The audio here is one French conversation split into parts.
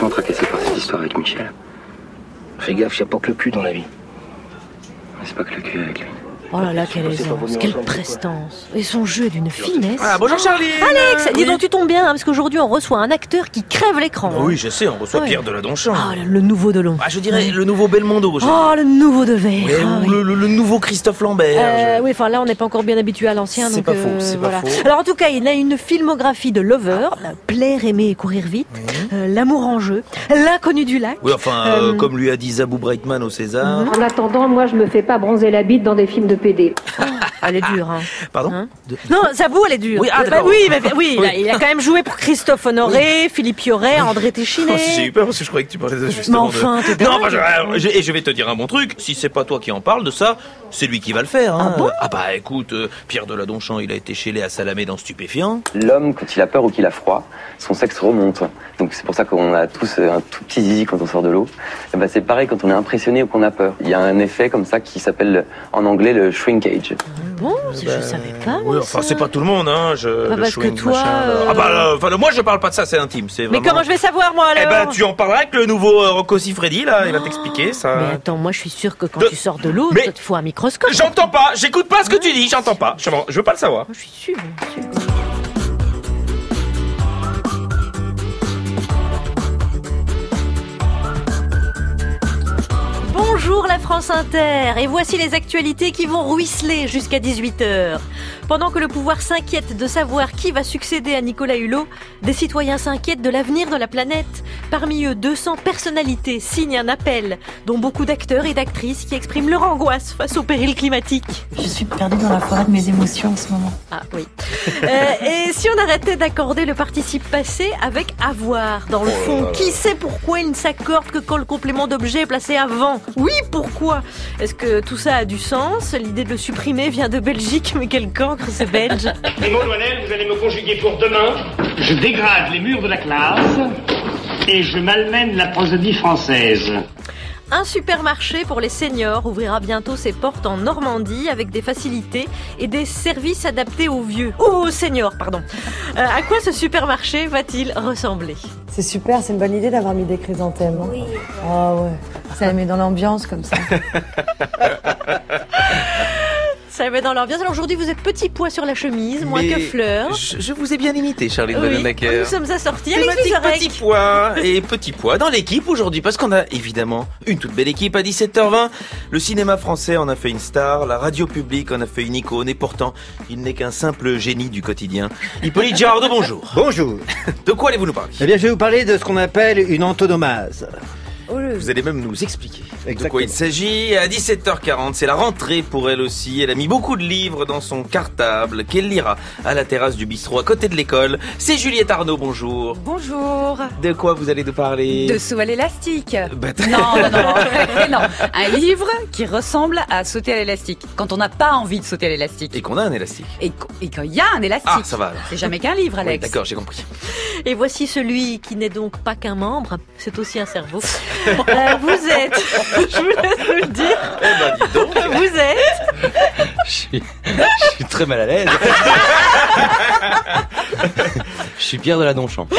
vachement tracassé par cette histoire avec Michel. Fais gaffe, y a pas que le cul dans la vie. Mais c'est pas que le cul avec lui. Oh là là, quelle aisance, quelle prestance. Et son jeu est d'une finesse. Ah, bonjour Charlie. Alex, dis Oui. donc tu tombes bien, hein, parce qu'aujourd'hui on reçoit un acteur qui crève l'écran. Oui, je sais, on reçoit Ouais. Pierre Deladonchamp. Ah, le nouveau Delon. Ah, je dirais le nouveau Belmondo. Oh, le nouveau Devers. Ouais, Ah, ou oui. le nouveau Christophe Lambert. Oui, enfin là on n'est pas encore bien habitué à l'ancien. C'est donc, pas faux, c'est pas voilà. faux. Alors en tout cas, il a une filmographie de lover, plaire, aimer et courir vite, l'amour en jeu, l'inconnu du lac. Oui, enfin, comme lui a dit Zabou Breitman au César. En attendant, moi, je me fais pas bronzer la bite dans des films de PD. Elle est dure, hein. Pardon Hein Non, Zabou, elle est dure. Oui, ah, Bah d'accord. oui, il a quand même joué pour Christophe Honoré, Philippe Yoret, André Téchiné. Oh, j'ai eu peur parce que je croyais que tu parlais justement Mais enfin, t'es de... Non, dingue. et je vais te dire un bon truc. Si c'est pas toi qui en parle de ça, c'est lui qui va le faire. Hein. Ah bon bah écoute, Pierre Deladonchamp, il a été chez Léa Salamé dans Stupéfiant. L'homme, quand il a peur ou qu'il a froid, son sexe remonte. Donc c'est pour ça qu'on a tous un tout petit zizi quand on sort de l'eau. Et ben c'est pareil quand on est impressionné ou qu'on a peur. Il y a un effet comme ça qui s'appelle en anglais le shrinkage. Bon, je savais pas, moi, Oui, enfin, ça. c'est pas tout le monde, hein. Bah, le parce que shrink, toi, machin, là. Ah bah, enfin, moi je parle pas de ça, c'est intime. C'est Mais vraiment... comment je vais savoir, moi, alors Eh ben, tu en parleras avec le nouveau Rocco Siffredi, là, il va t'expliquer ça. Mais attends, moi je suis sûre que quand De- tu sors de l'eau, Mais- il te faut un microscope. J'entends pas, j'écoute pas ce que tu dis, j'entends pas. Je veux pas le savoir. Moi, je suis sûre. Bonjour la France Inter, et voici les actualités qui vont ruisseler jusqu'à 18h. Pendant que le pouvoir s'inquiète de savoir qui va succéder à Nicolas Hulot, des citoyens s'inquiètent de l'avenir de la planète. Parmi eux, 200 personnalités signent un appel, dont beaucoup d'acteurs et d'actrices qui expriment leur angoisse face au péril climatique. Je suis perdue dans la forêt de mes émotions en ce moment. Ah oui. Et si on arrêtait d'accorder le participe passé avec avoir dans le fond, qui sait pourquoi il ne s'accorde que quand le complément d'objet est placé avant? Oui, pourquoi? Est-ce que tout ça a du sens? L'idée de le supprimer vient de Belgique, mais quel cancre, c'est belge. Maud Loinel, vous allez me conjuguer pour demain. Je dégrade les murs de la classe et je malmène la prosodie française. Un supermarché pour les seniors ouvrira bientôt ses portes en Normandie avec des facilités et des services adaptés aux vieux. Aux seniors, pardon. À quoi ce supermarché va-t-il ressembler? C'est super, c'est une bonne idée d'avoir mis des chrysanthèmes. Oui. Ah ouais, ça les met dans l'ambiance comme ça. Ça met dans l'ambiance. Alors aujourd'hui, vous êtes petit pois sur la chemise, moins Mais que fleurs. Je vous ai bien imité, Charlie Oui, Vanhoenacker. nous sommes assortis. Alex Thématique Vizorek. petit pois et petit pois dans l'équipe aujourd'hui parce qu'on a évidemment une toute belle équipe à 17h20. Le cinéma français en a fait une star, la radio publique en a fait une icône et pourtant il n'est qu'un simple génie du quotidien. Hippolyte Girardot, bonjour. Bonjour. De quoi allez-vous nous parler? Eh bien, je vais vous parler de ce qu'on appelle une antonomase. Vous allez même nous expliquer de Exactement. quoi il s'agit. À 17h40, c'est la rentrée pour elle aussi. Elle a mis beaucoup de livres dans son cartable qu'elle lira à la terrasse du bistrot à côté de l'école. C'est Juliette Arnaud, bonjour. Bonjour. De quoi vous allez nous parler? De saut à l'élastique. Bah, Non. Non. Un livre qui ressemble à sauter à l'élastique. Quand on n'a pas envie de sauter à l'élastique. Et qu'on a un élastique. Et quand il y a un élastique. Ah, ça va alors. C'est jamais qu'un livre, Oui, Alex. d'accord, j'ai compris. Et voici celui qui n'est donc pas qu'un membre, c'est aussi un cerveau. Vous êtes, je vous laisse vous le dire, Eh ben, dis donc. vous êtes Je suis très mal à l'aise. Je suis Pierre Deladonchamp.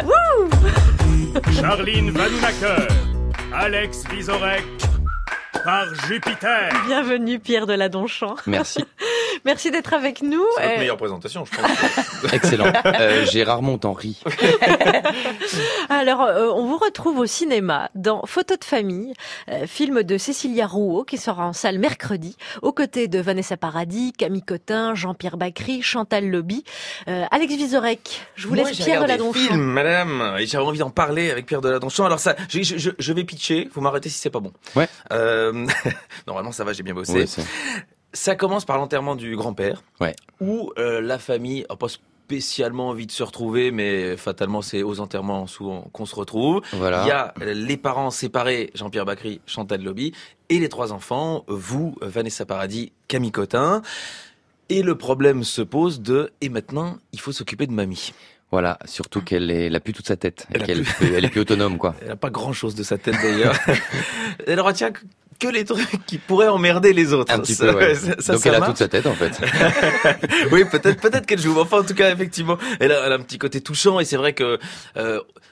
Charline Vanhoenacker, Alex Vizorek, par Jupiter. bienvenue Pierre Deladonchamp. Merci. Merci d'être avec nous. C'est votre meilleure présentation, je pense. Excellent. Gérard Montenry. Alors, on vous retrouve au cinéma dans Photo de famille, film de Cécilia Rouault qui sera en salle mercredi, aux côtés de Vanessa Paradis, Camille Cotin, Jean-Pierre Bacry, Chantal Lobby, Alex Vizorek. Je vous laisse Pierre Deladonchamp. Film, madame, et j'avais envie d'en parler avec Pierre Deladonchamp. Alors ça, je vais pitcher. Vous m'arrêtez si c'est pas bon. Ouais. Normalement, ça va, j'ai bien bossé. Ouais, c'est- Ça commence par l'enterrement du grand-père. Ouais. Où la famille n'a pas spécialement envie de se retrouver, mais fatalement, c'est aux enterrements souvent qu'on se retrouve. Voilà. Il y a les parents séparés, Jean-Pierre Bacry, Chantal Lobby, et les trois enfants, vous, Vanessa Paradis, Camille Cotin. Et le problème se pose et maintenant, il faut s'occuper de mamie. Voilà, surtout qu'elle a plus toute sa tête. Elle a Elle plus- est plus autonome, quoi. Elle n'a pas grand-chose de sa tête d'ailleurs. Elle retient que les trucs qui pourraient emmerder les autres. Un petit peu, ouais. Donc elle a marche. toute sa tête, en fait. Oui, peut-être qu'elle joue. Enfin, en tout cas, effectivement, elle a un petit côté touchant et c'est vrai que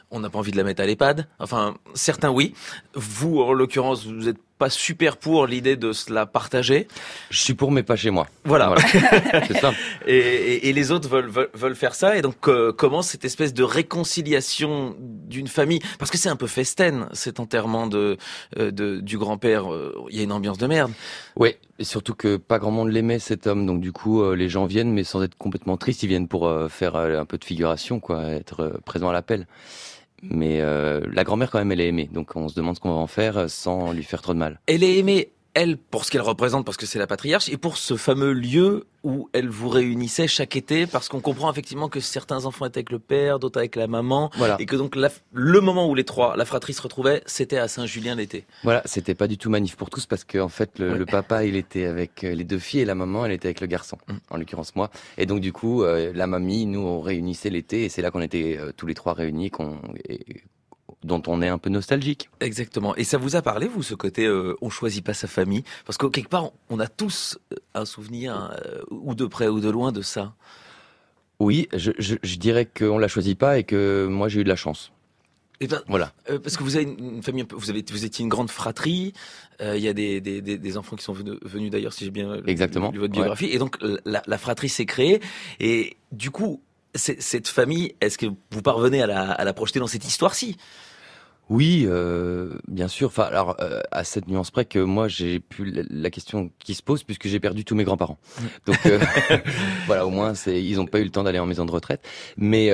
On n'a pas envie de la mettre à l'EHPAD. Enfin, certains oui. Vous, en l'occurrence, vous n'êtes pas super pour l'idée de se la partager. Je suis pour, mais pas chez moi. Voilà. C'est simple. Et les autres veulent faire ça. Et donc, comment cette espèce de réconciliation d'une famille, parce que c'est un peu festaine, cet enterrement du grand-père. Il y a une ambiance de merde. Oui, et surtout que pas grand monde l'aimait, cet homme. Donc du coup, les gens viennent, mais sans être complètement tristes. Ils viennent pour faire un peu de figuration, quoi, être présent à l'appel. Mais la grand-mère, quand même, elle est aimée. Donc on se demande ce qu'on va en faire sans lui faire trop de mal. Elle est aimée, elle, pour ce qu'elle représente, parce que c'est la patriarche, et pour ce fameux lieu où elle vous réunissait chaque été, parce qu'on comprend effectivement que certains enfants étaient avec le père, d'autres avec la maman, voilà. Et que donc le moment où les trois, la fratrie se retrouvait, c'était à Saint-Julien l'été. Voilà, c'était pas du tout manif pour tous, parce que en fait, le papa, il était avec les deux filles, et la maman, elle était avec le garçon, en l'occurrence moi. Et donc du coup, la mamie, nous, on réunissait l'été, et c'est là qu'on était tous les trois réunis, dont on est un peu nostalgique. Exactement. Et ça vous a parlé, vous, ce côté on choisit pas sa famille? Parce que quelque part, on a tous un souvenir, ou de près ou de loin, de ça. Oui, je dirais qu'on la choisit pas et que moi j'ai eu de la chance. Et ben, voilà. Parce que vous avez une famille, vous étiez une grande fratrie. Il y a des enfants qui sont venus d'ailleurs, si j'ai bien exactement lu votre biographie. Ouais. Et donc la fratrie s'est créée. Et du coup, cette famille, est-ce que vous parvenez à la projeter dans cette histoire-ci? Oui, bien sûr. Enfin, alors à cette nuance près que moi j'ai plus la question qui se pose puisque j'ai perdu tous mes grands-parents. Donc voilà, au moins ils n'ont pas eu le temps d'aller en maison de retraite. Mais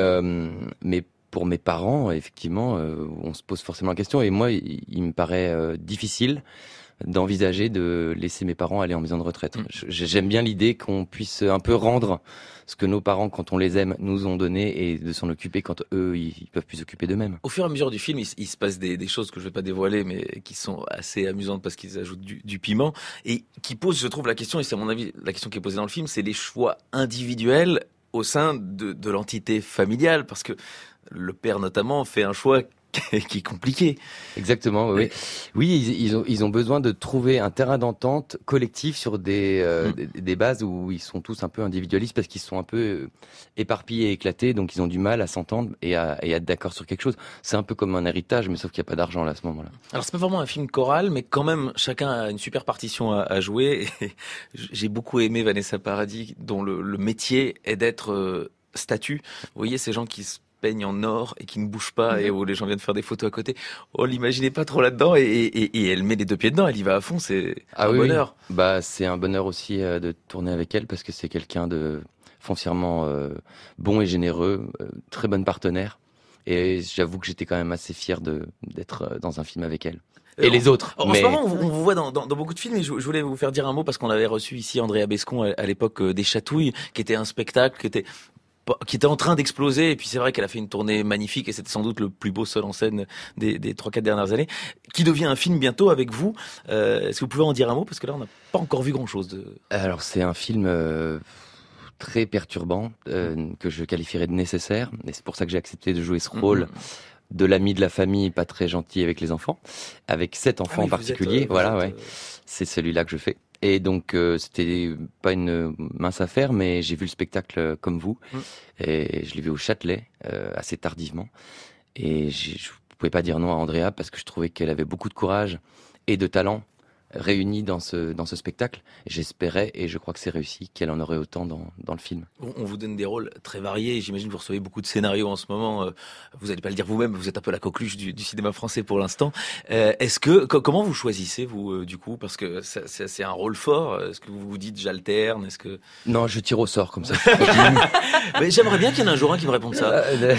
pour mes parents, effectivement, on se pose forcément la question. Et moi, il me paraît difficile d'envisager de laisser mes parents aller en maison de retraite. J'aime bien l'idée qu'on puisse un peu rendre ce que nos parents, quand on les aime, nous ont donné et de s'en occuper quand eux, ils peuvent plus s'occuper d'eux-mêmes. Au fur et à mesure du film, il se passe des choses que je vais pas dévoiler, mais qui sont assez amusantes parce qu'ils ajoutent du piment et qui posent, je trouve, la question, et c'est à mon avis la question qui est posée dans le film, c'est les choix individuels au sein de l'entité familiale, parce que le père notamment fait un choix qui est compliqué. Exactement, oui. Oui, ils ont besoin de trouver un terrain d'entente collectif sur des bases où ils sont tous un peu individualistes parce qu'ils sont un peu éparpillés et éclatés, donc ils ont du mal à s'entendre et à être d'accord sur quelque chose. C'est un peu comme un héritage, mais sauf qu'il n'y a pas d'argent là à ce moment-là. Alors c'est pas vraiment un film choral, mais quand même chacun a une super partition à jouer. Et j'ai beaucoup aimé Vanessa Paradis, dont le métier est d'être statue. Vous voyez ces gens qui se peigne en or et qui ne bouge pas et où les gens viennent faire des photos à côté. On l'imaginait pas trop là-dedans et elle met les deux pieds dedans, elle y va à fond, c'est un bonheur. Bah, c'est un bonheur aussi de tourner avec elle parce que c'est quelqu'un de foncièrement bon et généreux, très bonne partenaire et j'avoue que j'étais quand même assez fier d'être dans un film avec elle. Et les autres. En ce moment, on vous voit dans beaucoup de films et je voulais vous faire dire un mot parce qu'on avait reçu ici Andrea Bescon à l'époque des Chatouilles, qui était un spectacle qui était en train d'exploser, et puis c'est vrai qu'elle a fait une tournée magnifique, et c'était sans doute le plus beau seul en scène des 3-4 dernières années, qui devient un film bientôt avec vous. Est-ce que vous pouvez en dire un mot? Parce que là, on n'a pas encore vu grand-chose. Alors, c'est un film très perturbant, que je qualifierais de nécessaire, et c'est pour ça que j'ai accepté de jouer ce rôle de l'ami de la famille, pas très gentil avec les enfants, avec 7 enfants en particulier. C'est celui-là que je fais. Et donc c'était pas une mince affaire, mais j'ai vu le spectacle comme vous, et je l'ai vu au Châtelet assez tardivement. Et je pouvais pas dire non à Andrea parce que je trouvais qu'elle avait beaucoup de courage et de talent réunis dans ce spectacle. J'espérais, et je crois que c'est réussi, qu'elle en aurait autant dans le film. On vous donne des rôles très variés, j'imagine que vous recevez beaucoup de scénarios en ce moment, vous n'allez pas le dire vous-même, vous êtes un peu la coqueluche du cinéma français pour l'instant. Comment vous choisissez, vous, du coup, parce que c'est un rôle fort, est-ce que vous vous dites j'alterne, est-ce que... Non, je tire au sort comme ça. Mais j'aimerais bien qu'il y en ait un jour un qui me réponde ça.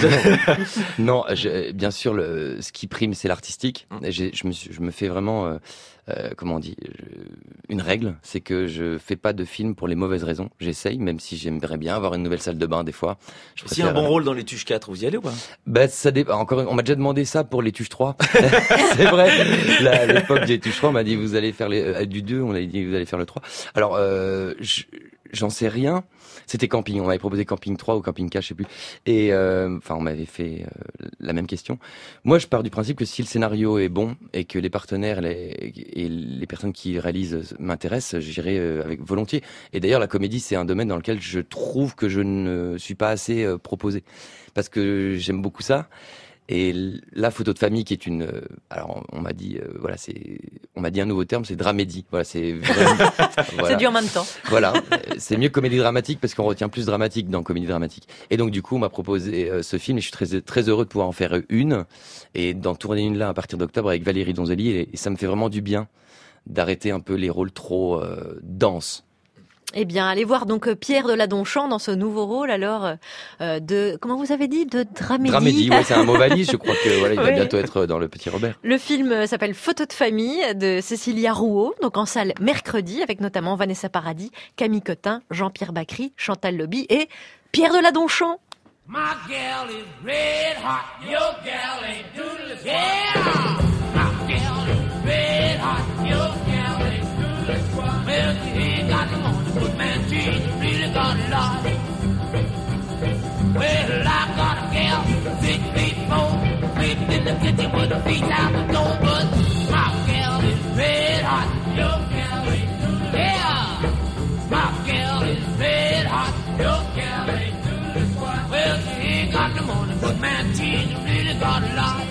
Non, bien sûr, ce qui prime, c'est l'artistique. Je me fais vraiment... comment on dit, une règle, c'est que je fais pas de film pour les mauvaises raisons. J'essaye, même si j'aimerais bien avoir une nouvelle salle de bain des fois. S'il y a un bon rôle dans Les Tuches 4, vous y allez ou pas? Ça dépend. Encore, on m'a déjà demandé ça pour Les Tuches 3. C'est vrai. À l'époque des Tuches 3, on m'a dit vous allez faire du 2, on a dit vous allez faire le 3. Alors, j'en sais rien. C'était Camping. On m'avait proposé Camping 3 ou Camping 4, je sais plus. Et on m'avait fait la même question. Moi, je pars du principe que si le scénario est bon et que les partenaires et les personnes qui réalisent m'intéressent, j'irai avec volontiers. Et d'ailleurs, la comédie, c'est un domaine dans lequel je trouve que je ne suis pas assez proposé parce que j'aime beaucoup ça. Et la photo de famille, qui est une, alors on m'a dit, on m'a dit un nouveau terme, c'est dramédie. Voilà, c'est vraiment, voilà. C'est dur en même temps. Voilà, c'est mieux que comédie dramatique parce qu'on retient plus dramatique dans comédie dramatique. Et donc du coup, on m'a proposé ce film et je suis très très heureux de pouvoir en faire une et d'en tourner une là à partir d'octobre avec Valérie Donzelli et ça me fait vraiment du bien d'arrêter un peu les rôles trop denses. Eh bien, allez voir donc Pierre Deladonchamp dans ce nouveau rôle alors de, comment vous avez dit, de dramédie. Dramédie, ouais, c'est un mot valise, je crois que voilà, il va bientôt être dans le Petit Robert. Le film s'appelle Photo de famille de Cécilia Rouault, donc en salle mercredi avec notamment Vanessa Paradis, Camille Cotin, Jean-Pierre Bacry, Chantal Lobby et Pierre Deladonchamp. My gal is red hot, your gal ain't doodle. Yeah! My gal is red hot, your gal ain't doodle. Well, she ain't got no money, but man, she really got a lot. Well, I got a gal, 6'4", sleeping in the kitchen with her feet out the door, but my gal is red hot, your gal ain't doodle. Yeah! My gal is red hot, your gal ain't doodle. Well, she ain't got no money, but man, she really got a lot.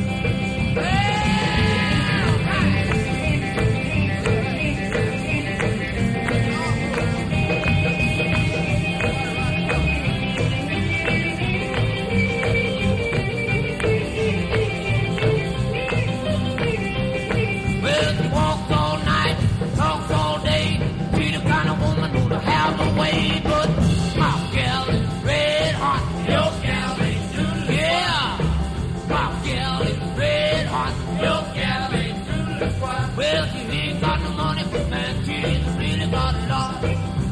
Well, she walks all night, talks all day. She's the kind of woman who'll have her way, but my gal is red hot. Your gal ain't doodle. Yeah, my gal is red hot. Your gal ain't doodle. Well, she ain't got no money, but man, she's really got a lot.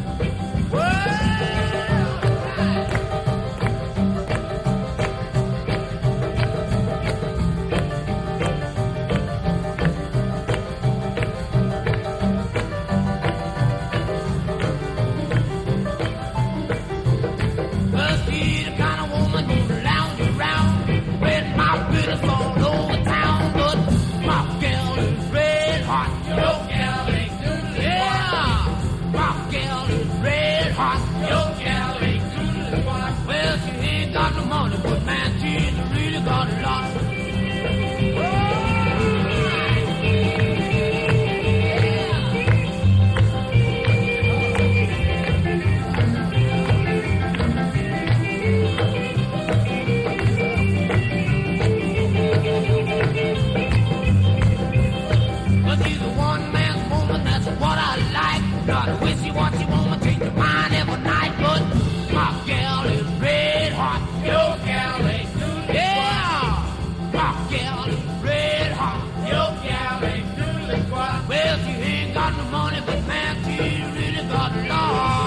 Well, she's the kind of woman who'll lounge around with my business all over town. But my gal is red hot. Your gal ain't doodle. Yeah, my gal is red hot. Your gal ain't doodle. Well, she ain't got no money, but man, she's really got a lot. But she's a one-man woman, that's what I like. Not a wishy-washy woman, change your mind every night. But my gal is red hot. Your gal ain't doodle. Yeah, my gal is red hot. Your gal ain't doodle. Well, she ain't got no money, but man, she really got a lot.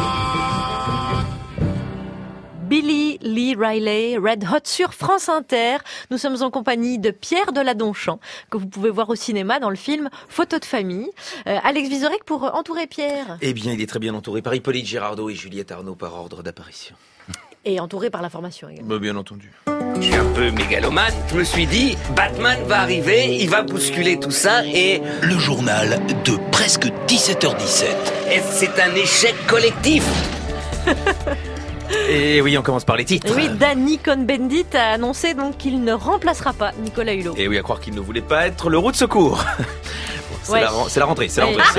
Billy Lee Riley, Red Hot sur France Inter. Nous sommes en compagnie de Pierre Deladonchamp, que vous pouvez voir au cinéma dans le film Photo de famille. Alex Vizorek pour entourer Pierre. Eh bien, il est très bien entouré par Hippolyte Girardot et Juliette Arnaud par ordre d'apparition. Et entouré par l'information également. Bien entendu. Je suis un peu mégalomane. Je me suis dit, Batman va arriver, il va bousculer tout ça et... Le journal de presque 17h17. Et c'est un échec collectif. Et oui, on commence par les titres. Et oui, Danny Cohn-Bendit a annoncé donc qu'il ne remplacera pas Nicolas Hulot. Et oui, à croire qu'il ne voulait pas être le roue de secours. C'est Ouais. la rentrée.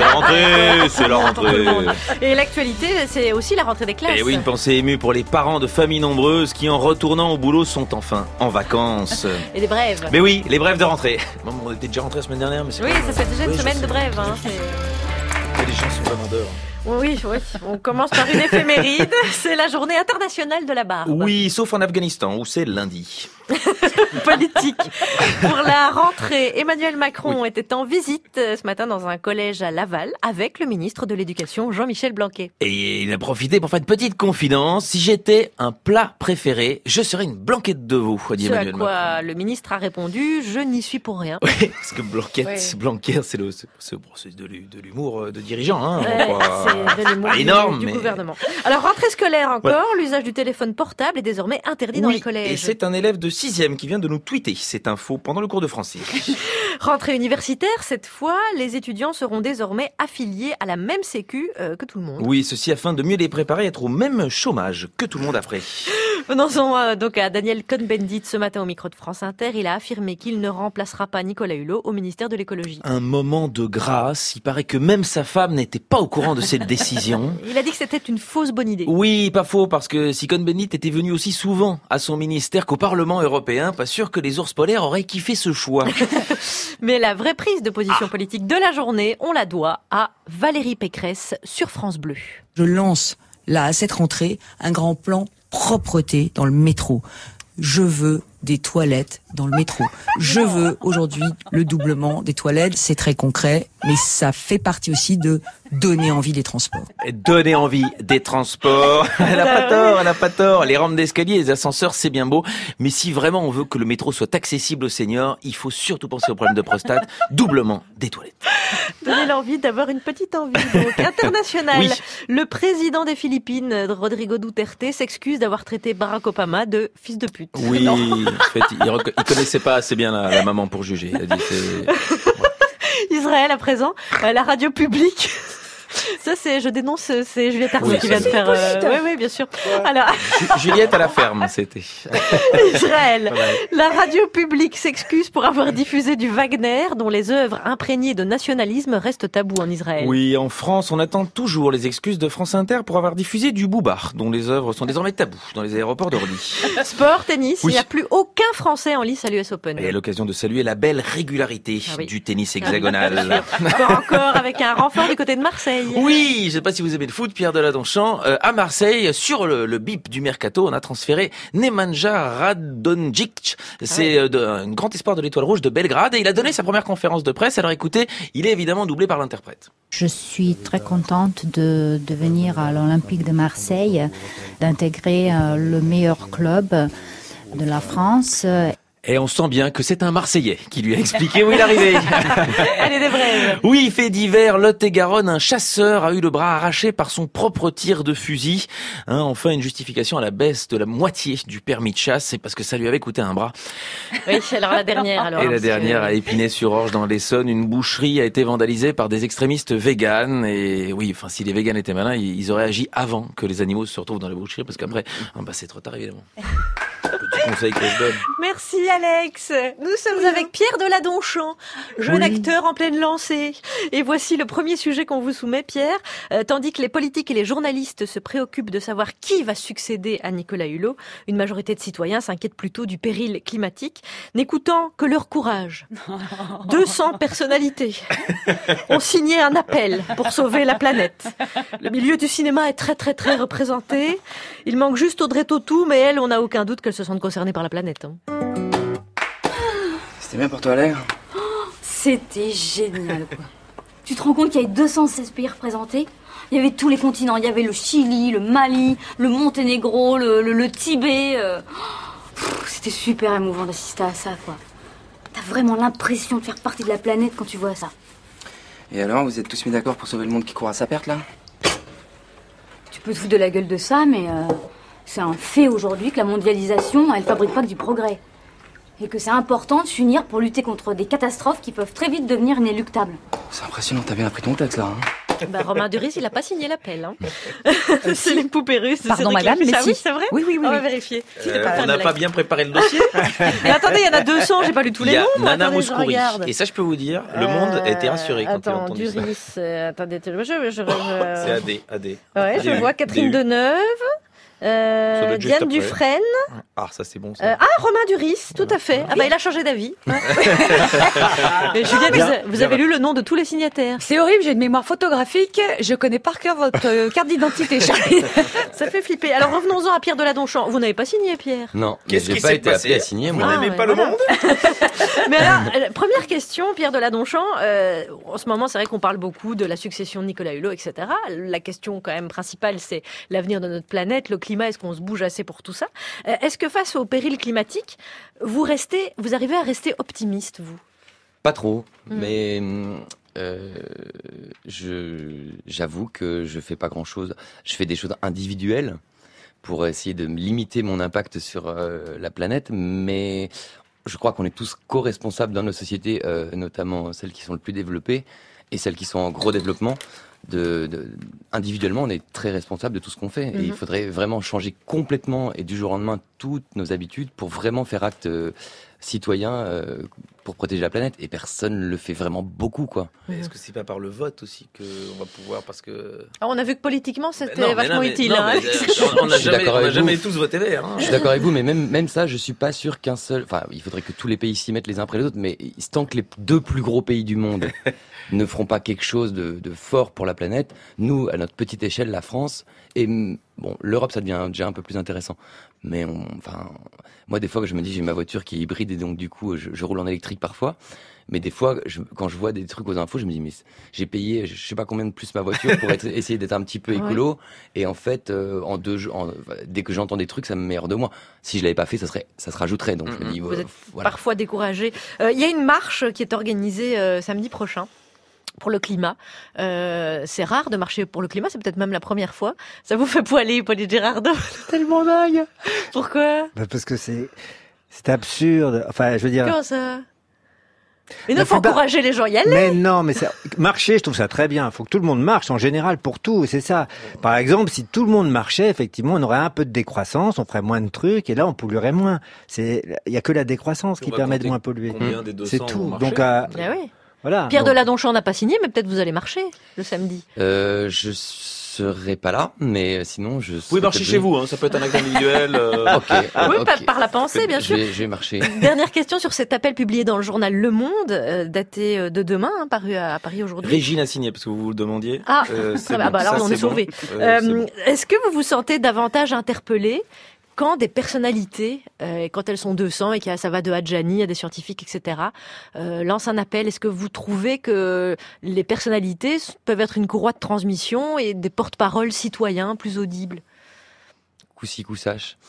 Et l'actualité, c'est aussi la rentrée des classes. Et oui, une pensée émue pour les parents de familles nombreuses qui, en retournant au boulot, sont enfin en vacances. Et des brèves. Mais oui, les brèves de rentrée. Bon, on était déjà rentré la semaine dernière, mais c'est Oui, pas grave. ça fait déjà une semaine de brèves. Hein. Les gens sont vraiment dehors. Oui, on commence par une éphéméride. C'est la journée internationale de la barbe. Oui, sauf en Afghanistan, où c'est lundi. Politique. Pour la rentrée, Emmanuel Macron était en visite ce matin dans un collège à Laval avec le ministre de l'Éducation, Jean-Michel Blanquer. Et il a profité pour faire une petite confidence. Si j'étais un plat préféré, je serais une blanquette de veau, a dit Ce à Emmanuel quoi Macron. le ministre a répondu, je n'y suis pour rien. Oui, parce que Blanquer, c'est de l'humour de dirigeant. Hein, c'est de l'humour énorme, du mais... gouvernement. Alors, rentrée scolaire encore, l'usage du téléphone portable est désormais interdit dans les collèges. Et c'est un élève de 6e qui vient de nous tweeter cette info pendant le cours de français. Rentrée universitaire, cette fois, les étudiants seront désormais affiliés à la même sécu que tout le monde. Oui, ceci afin de mieux les préparer à être au même chômage que tout le monde après. Venons-en donc à Daniel Cohn-Bendit ce matin au micro de France Inter. Il a affirmé qu'il ne remplacera pas Nicolas Hulot au ministère de l'écologie. Un moment de grâce. Il paraît que même sa femme n'était pas au courant de cette décision. Il a dit que c'était une fausse bonne idée. Oui, pas faux, parce que si Cohn-Bendit était venu aussi souvent à son ministère qu'au Parlement européen, pas sûr que les ours polaires auraient kiffé ce choix. Mais la vraie prise de position politique de la journée, on la doit à Valérie Pécresse sur France Bleu. Je lance là, à cette rentrée, un grand plan propreté dans le métro. Je veux des toilettes dans le métro. Je veux aujourd'hui le doublement des toilettes. C'est très concret, mais ça fait partie aussi de donner envie des transports. Donner envie des transports. Elle a pas tort. Les rampes d'escalier, les ascenseurs, c'est bien beau. Mais si vraiment on veut que le métro soit accessible aux seniors, il faut surtout penser au problème de prostate. Doublement des toilettes. Donner l'envie d'avoir une petite envie donc internationale. Oui. Le président des Philippines, Rodrigo Duterte, s'excuse d'avoir traité Barack Obama de fils de pute. Oui, en fait, il connaissait pas assez bien la maman pour juger. Il a dit Israël à présent, la radio publique. Ça je dénonce, c'est Juliette Arnaud qui vient de faire. Oui, bien sûr. Alors Juliette à la ferme, c'était. Israël. La radio publique s'excuse pour avoir diffusé du Wagner, dont les œuvres imprégnées de nationalisme restent tabous en Israël. Oui, en France, on attend toujours les excuses de France Inter pour avoir diffusé du Booba, dont les œuvres sont désormais tabous dans les aéroports d'Orly. Sport, tennis, oui. Il n'y a plus aucun Français en lice à l'US Open. Et à l'occasion de saluer la belle régularité du tennis hexagonal. Encore avec un renfort du côté de Marseille. Oui, je sais pas si vous aimez le foot, Pierre Deladonchamp. À Marseille, sur le bip du Mercato, on a transféré Nemanja Radonjic. C'est un grand espoir de l'Étoile Rouge de Belgrade et il a donné sa première conférence de presse. Alors écoutez, il est évidemment doublé par l'interprète. Je suis très contente de venir à l'Olympique de Marseille, d'intégrer le meilleur club de la France. Et on sent bien que c'est un Marseillais qui lui a expliqué où il arrivait. Elle est des brèves. Oui, fait divers, Lot-et-Garonne, un chasseur a eu le bras arraché par son propre tir de fusil. Enfin, une justification à la baisse de la moitié du permis de chasse, c'est parce que ça lui avait coûté un bras. Oui, alors la dernière alors. Et la dernière à Épinay-sur-Orge dans l'Essonne, une boucherie a été vandalisée par des extrémistes véganes. Et oui, enfin, si les véganes étaient malins, ils auraient agi avant que les animaux se retrouvent dans la boucherie, parce qu'après, c'est trop tard évidemment. Petit conseil que je donne. Merci Alex. Nous sommes avec Pierre Deladonchamp, jeune acteur en pleine lancée. Et voici le premier sujet qu'on vous soumet, Pierre. Tandis que les politiques et les journalistes se préoccupent de savoir qui va succéder à Nicolas Hulot, une majorité de citoyens s'inquiète plutôt du péril climatique, n'écoutant que leur courage. 200 personnalités ont signé un appel pour sauver la planète. Le milieu du cinéma est très très très représenté. Il manque juste Audrey Tautou, mais elle, on n'a aucun doute qu'elle se sente concernée par la planète. C'était bien pour toi, Allègre ? C'était génial, quoi. Tu te rends compte qu'il y avait 216 pays représentés ? Il y avait tous les continents. Il y avait le Chili, le Mali, le Monténégro, le Tibet. C'était super émouvant d'assister à ça, quoi. T'as vraiment l'impression de faire partie de la planète quand tu vois ça. Et alors, vous êtes tous mis d'accord pour sauver le monde qui court à sa perte, là ? Tu peux te foutre de la gueule de ça, mais c'est un fait aujourd'hui que la mondialisation, elle fabrique pas que du progrès. Et que c'est important de s'unir pour lutter contre des catastrophes qui peuvent très vite devenir inéluctables. C'est impressionnant, t'as bien appris ton texte, là. Romain Duris, il n'a pas signé l'appel. C'est les poupées russes. Pardon, madame, mais si. C'est vrai ? Oui. On va vérifier. On n'a pas bien préparé le dossier. Mais attendez, il y en a 200, j'ai pas lu tous les noms. Il y a Nana Mouskouri. Et ça, je peux vous dire, le monde a été rassuré quand il a entendu ça. Duris, attendez, c'est AD. Ouais, je vois Catherine Deneuve. Diane Dufresne. Ah, ça c'est bon ça. Romain Duris, tout à fait. Il a changé d'avis. Juliette, vous avez lu le nom de tous les signataires. C'est horrible, j'ai une mémoire photographique, je connais par cœur votre carte d'identité, chérie. Ça fait flipper. Alors revenons-en à Pierre Deladonchamp. Vous n'avez pas signé, Pierre ? Non, qu'est-ce qui s'est passé à signer, moi. Vous n'aimez pas le monde ? Mais alors, première question, Pierre Deladonchamp. En ce moment, c'est vrai qu'on parle beaucoup de la succession de Nicolas Hulot, etc. La question quand même principale, c'est l'avenir de notre planète, le climat, est-ce qu'on se bouge assez pour tout ça ? Est-ce que face au péril climatique, vous arrivez à rester optimiste, vous ? Pas trop, mais j'avoue que je fais pas grand-chose. Je fais des choses individuelles pour essayer de limiter mon impact sur la planète, mais je crois qu'on est tous co-responsables dans nos sociétés, notamment celles qui sont le plus développées et celles qui sont en gros développement, individuellement, on est très responsable de tout ce qu'on fait. Et il faudrait vraiment changer complètement et du jour au lendemain toutes nos habitudes pour vraiment faire acte citoyen pour protéger la planète. Et personne ne le fait vraiment beaucoup, quoi. Mais est-ce que c'est pas par le vote aussi qu'on va pouvoir, parce que... Alors, on a vu que politiquement, c'était vachement utile. On n'a jamais tous voté vert. Je suis d'accord avec vous, mais même ça, je suis pas sûr qu'un seul... Enfin, il faudrait que tous les pays s'y mettent les uns après les autres, mais tant que les 2 plus gros pays du monde ne feront pas quelque chose de fort pour la planète, nous, à notre petite échelle, la France, et bon, l'Europe, ça devient déjà un peu plus intéressant. Mais moi, des fois, je me dis, j'ai ma voiture qui est hybride et donc du coup, je roule en électrique parfois. Mais des fois, quand je vois des trucs aux infos, je me dis, mais j'ai payé, je sais pas combien de plus ma voiture pour essayer d'être un petit peu écolo. Ouais. Et en fait, dès que j'entends des trucs, ça me met hors de moi. Si je l'avais pas fait, ça se rajouterait. Donc, je me dis, vous êtes parfois découragé. Il y a une marche qui est organisée samedi prochain pour le climat. C'est rare de marcher pour le climat, c'est peut-être même la première fois. Ça vous fait poiler, Pauline Girardot? Tellement dingue. Pourquoi? Parce que c'est absurde. Enfin, je veux dire... Comment ça? Mais non, faut encourager les gens à y aller. Mais non, mais marcher, je trouve ça très bien. Il faut que tout le monde marche en général pour tout, c'est ça. Par exemple, si tout le monde marchait, effectivement, on aurait un peu de décroissance, on ferait moins de trucs, et là, on polluerait moins. Il y a que la décroissance qui permet de moins polluer. C'est tout. Donc, oui. Voilà. Pierre Deladonchamp n'a pas signé, mais peut-être vous allez marcher le samedi. Je serai pas là, mais sinon je. Vous pouvez marcher chez vous, ça peut être un acte individuel. Oui, par la pensée, bien sûr. Je vais marcher. Dernière question sur cet appel publié dans le journal Le Monde, daté de demain, paru à Paris aujourd'hui. Régine a signé parce que vous le demandiez. Alors on est sauvés. Est-ce que vous vous sentez davantage interpellé quand des personnalités, quand elles sont 200 et ça va de Adjani à des scientifiques, etc., lancent un appel? Est-ce que vous trouvez que les personnalités peuvent être une courroie de transmission et des porte-paroles citoyens plus audibles? Coup-ci, coup-sache.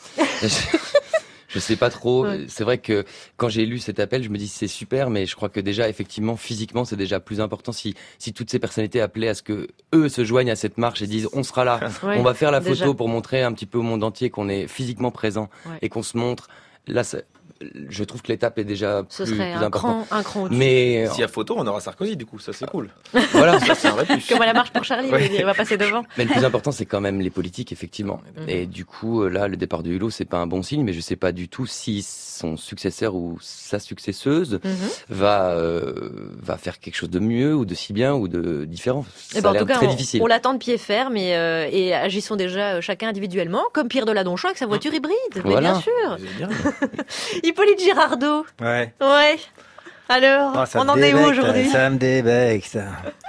Je sais pas trop. Ouais. C'est vrai que quand j'ai lu cet appel, je me dis c'est super, mais je crois que déjà, effectivement, physiquement, c'est déjà plus important si toutes ces personnalités appelaient à ce que eux se joignent à cette marche et disent on sera là, on va faire la photo pour montrer un petit peu au monde entier qu'on est physiquement présent et qu'on se montre. Là, je trouve que l'étape est déjà plus importante. Un cran au-dessus. Mais s'il y a photo, on aura Sarkozy du coup, ça c'est cool. Voilà, ça c'est un vrai plus. Comme à la marche pour Charlie, il va passer devant. Mais le plus important, c'est quand même les politiques, effectivement. Et du coup, là, le départ de Hulot, c'est pas un bon signe, mais je sais pas du tout si son successeur ou sa successeuse va faire quelque chose de mieux ou de si bien ou de différent. Ça a l'air très difficile. On l'attend de pied ferme et agissons déjà chacun individuellement, comme Pierre Deladonchamp avec sa voiture hybride. Mais bien sûr. Hippolyte Girardot. Ouais. Alors, on en est où aujourd'hui? Ça me débecte, ça.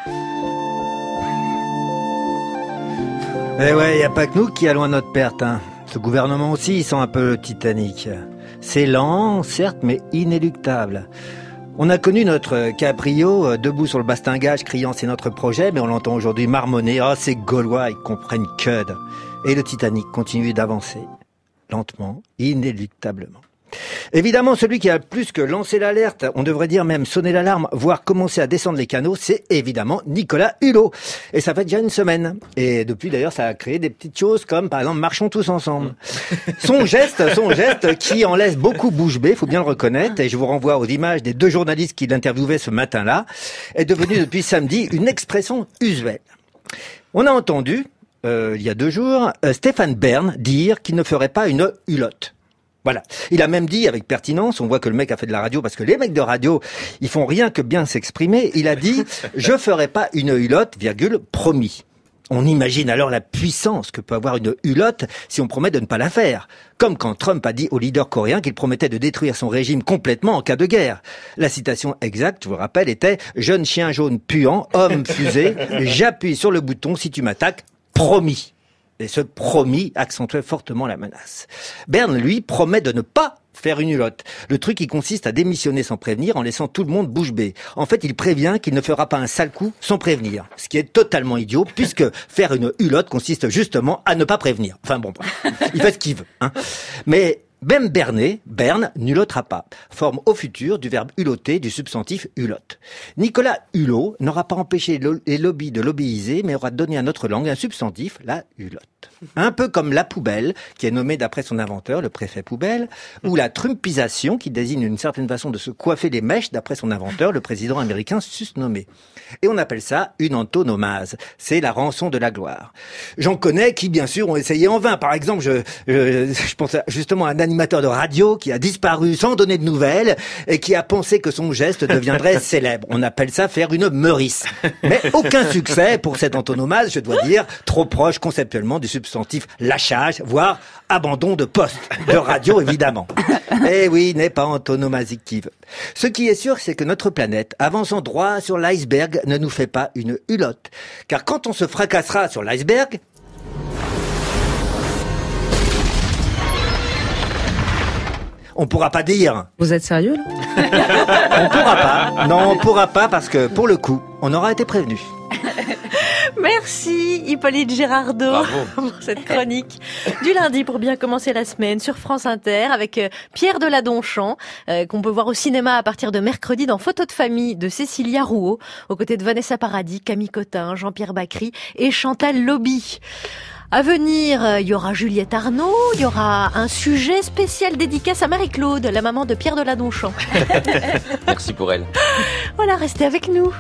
Mais ouais, y a pas que nous qui allons à notre perte, Ce gouvernement aussi, ils sont un peu Titanic. C'est lent, certes, mais inéluctable. On a connu notre Caprio debout sur le bastingage criant c'est notre projet, mais on l'entend aujourd'hui marmonner. Oh, ces Gaulois, ils comprennent que. Et le Titanic continue d'avancer. Lentement, inéluctablement. Évidemment, celui qui a plus que lancé l'alerte, on devrait dire même sonner l'alarme, voire commencer à descendre les canaux, c'est évidemment Nicolas Hulot. Et ça fait déjà une semaine. Et depuis d'ailleurs, ça a créé des petites choses comme par exemple marchons tous ensemble. Son geste qui en laisse beaucoup bouche bée, faut bien le reconnaître, et je vous renvoie aux images des 2 journalistes qui l'interviewaient ce matin-là, est devenu depuis samedi une expression usuelle. On a entendu, il y a 2 jours, Stéphane Bern dire qu'il ne ferait pas une hulotte. Voilà. Il a même dit avec pertinence, on voit que le mec a fait de la radio, parce que les mecs de radio, ils font rien que bien s'exprimer. Il a dit, je ferai pas une hulotte, promis. On imagine alors la puissance que peut avoir une hulotte si on promet de ne pas la faire. Comme quand Trump a dit au leader coréen qu'il promettait de détruire son régime complètement en cas de guerre. La citation exacte, je vous rappelle, était « Jeune chien jaune puant, homme fusée, j'appuie sur le bouton si tu m'attaques, promis ». Et ce promis accentuait fortement la menace. Bern, lui, promet de ne pas faire une hulotte. Le truc qui consiste à démissionner sans prévenir en laissant tout le monde bouche bée. En fait, il prévient qu'il ne fera pas un sale coup sans prévenir. Ce qui est totalement idiot, puisque faire une hulotte consiste justement à ne pas prévenir. Enfin bon, il fait ce qu'il veut. Mais même Bern n'hulottera pas. Forme au futur du verbe hulotter du substantif hulotte. Nicolas Hulot n'aura pas empêché les lobbies de lobbyiser, mais aura donné à notre langue un substantif, la hulotte. Un peu comme la poubelle, qui est nommée d'après son inventeur, le préfet poubelle, ou la trumpisation, qui désigne une certaine façon de se coiffer les mèches d'après son inventeur, le président américain susnommé. Et on appelle ça une antonomase. C'est la rançon de la gloire. J'en connais qui, bien sûr, ont essayé en vain. Par exemple, je pense justement à un animateur de radio qui a disparu sans donner de nouvelles et qui a pensé que son geste deviendrait célèbre. On appelle ça faire une meurice. Mais aucun succès pour cette antonomase, je dois dire, trop proche conceptuellement du substantif lâchage, voire abandon de poste, de radio évidemment. Eh oui, n'est pas antonomasitive. Ce qui est sûr, c'est que notre planète, avançant droit sur l'iceberg, ne nous fait pas une hulotte. Car quand on se fracassera sur l'iceberg, on pourra pas dire. Vous êtes sérieux là? On pourra pas. Non, on pourra pas parce que pour le coup, on aura été prévenu. Merci Hippolyte Gérardot pour cette chronique du lundi pour bien commencer la semaine sur France Inter avec Pierre Deladonchamp qu'on peut voir au cinéma à partir de mercredi dans Photo de famille de Cécilia Rouault aux côtés de Vanessa Paradis, Camille Cotin, Jean-Pierre Bacry et Chantal Lobby. À venir, il y aura Juliette Arnaud, il y aura un sujet spécial dédicace à Marie-Claude, la maman de Pierre Deladonchamp. Merci pour elle. Voilà, restez avec nous.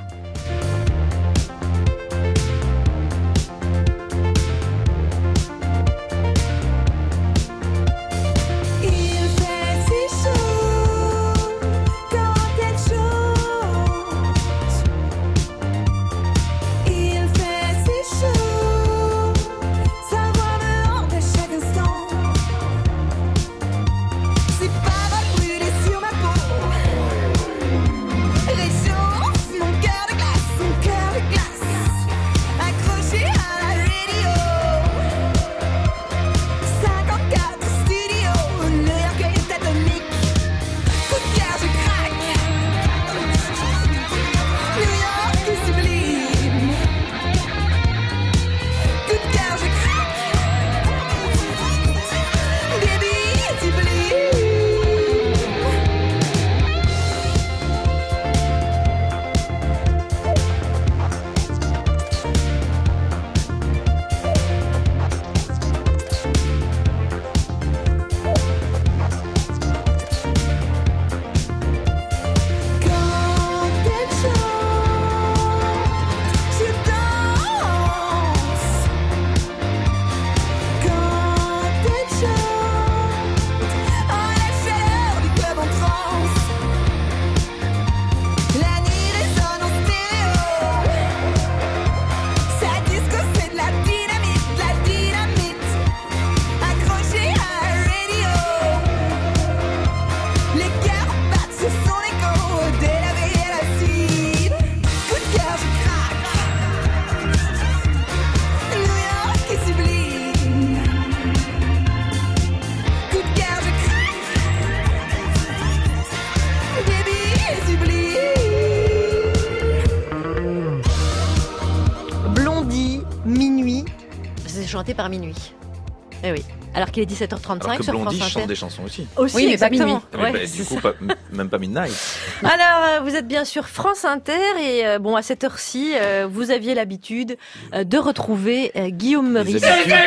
Chanté par Minuit. Eh oui. Alors qu'il est 17h35 alors que sur Blondie France Inter. chante des chansons aussi. Oui, mais pas Minuit. Ouais, du coup, même pas Midnight. Alors, vous êtes bien sûr France Inter et bon, à cette heure-ci, vous aviez l'habitude de retrouver Guillaume Meurice.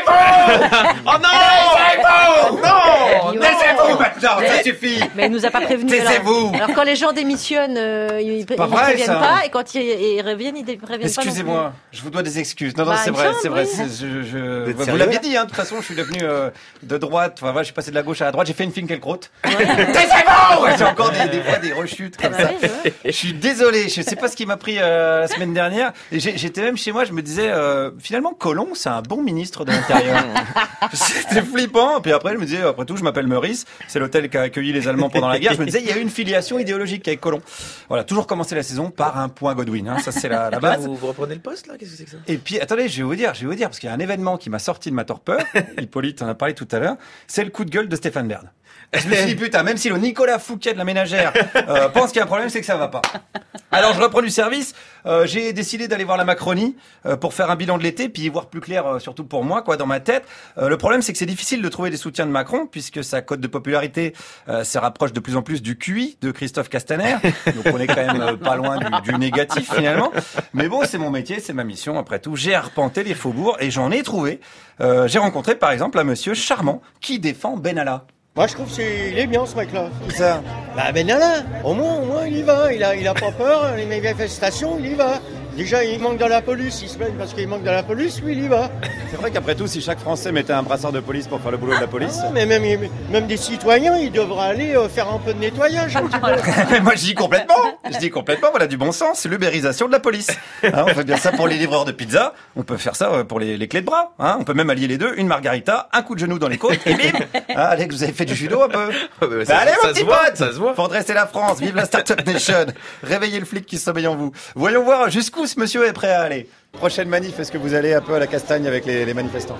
Oh non! Non! Taisez-vous maintenant, ça suffit! Mais il nous a pas prévenu. Taisez-vous! Alors quand les gens démissionnent, ils préviennent pas, et quand ils reviennent, ils préviennent pas. Excusez-moi, je vous dois des excuses. Non, bah, c'est vrai, c'est vrai. Oui. Vous l'aviez dit, hein, de toute façon, je suis devenu de droite. Enfin, voilà, je suis passé de la gauche à la droite. J'ai fait une Finkielkraut. Taisez-vous! J'ai encore des fois des rechutes comme ça. Je suis désolé. Je sais pas ce qui m'a pris la semaine dernière. J'étais même chez moi. Je me disais, finalement, Collomb, c'est un bon ministre de l'Intérieur. C'était flippant. Puis après, je me disais, après tout, je m'appelle Meurice. C'est l'hôtel qui a accueilli les Allemands pendant la guerre. Je me disais, il y a eu une filiation idéologique avec Collomb. Voilà, toujours commencer la saison par un point Godwin. Hein. Ça, c'est la base. Vous reprenez le poste, là? Qu'est-ce que c'est que ça? Et puis, attendez, je vais vous dire, parce qu'il y a un événement qui m'a sorti de ma torpeur. Hippolyte en a parlé tout à l'heure. C'est le coup de gueule de Stéphane Bern. Je me suis dit, putain, même si le Nicolas Fouquet de la ménagère pense qu'il y a un problème, c'est que ça va pas. Alors, je reprends du service. J'ai décidé d'aller voir la Macronie pour faire un bilan de l'été, puis y voir plus clair, surtout pour moi, quoi, dans ma tête. Le problème, c'est que c'est difficile de trouver des soutiens de Macron, puisque sa cote de popularité se rapproche de plus en plus du QI de Christophe Castaner. Donc, on est quand même pas loin du négatif, finalement. Mais bon, c'est mon métier, c'est ma mission, après tout. J'ai arpenté les faubourgs et j'en ai trouvé. J'ai rencontré, par exemple, un monsieur charmant qui défend Benalla. Moi, je trouve qu'il est bien, ce mec-là. Qui ça? Bah, Benalla. Au moins, il y va. Il a pas peur. Les manifestations, il y va. Déjà, il manque de la police. Il se plaigne parce qu'il manque de la police. Lui, il y va. C'est vrai qu'après tout, si chaque Français mettait un brassard de police pour faire le boulot de la police... Ah, mais même des citoyens, ils devraient aller faire un peu de nettoyage, un petit peu. Moi, je dis complètement, voilà, du bon sens. L'ubérisation de la police. Hein, on fait bien ça pour les livreurs de pizza. On peut faire ça pour les clés de bras. Hein, on peut même allier les deux. Une margarita, un coup de genou dans les côtes, et bim. Ah, Alex, vous avez fait du judo un peu. Allez, mon petit pote. Ça se voit. Faut redresser la France. Vive la Startup Nation. Réveillez le flic qui sommeille en vous. Voyons voir jusqu'où ce monsieur est prêt à aller. Prochaine manif, est-ce que vous allez un peu à la castagne avec les manifestants?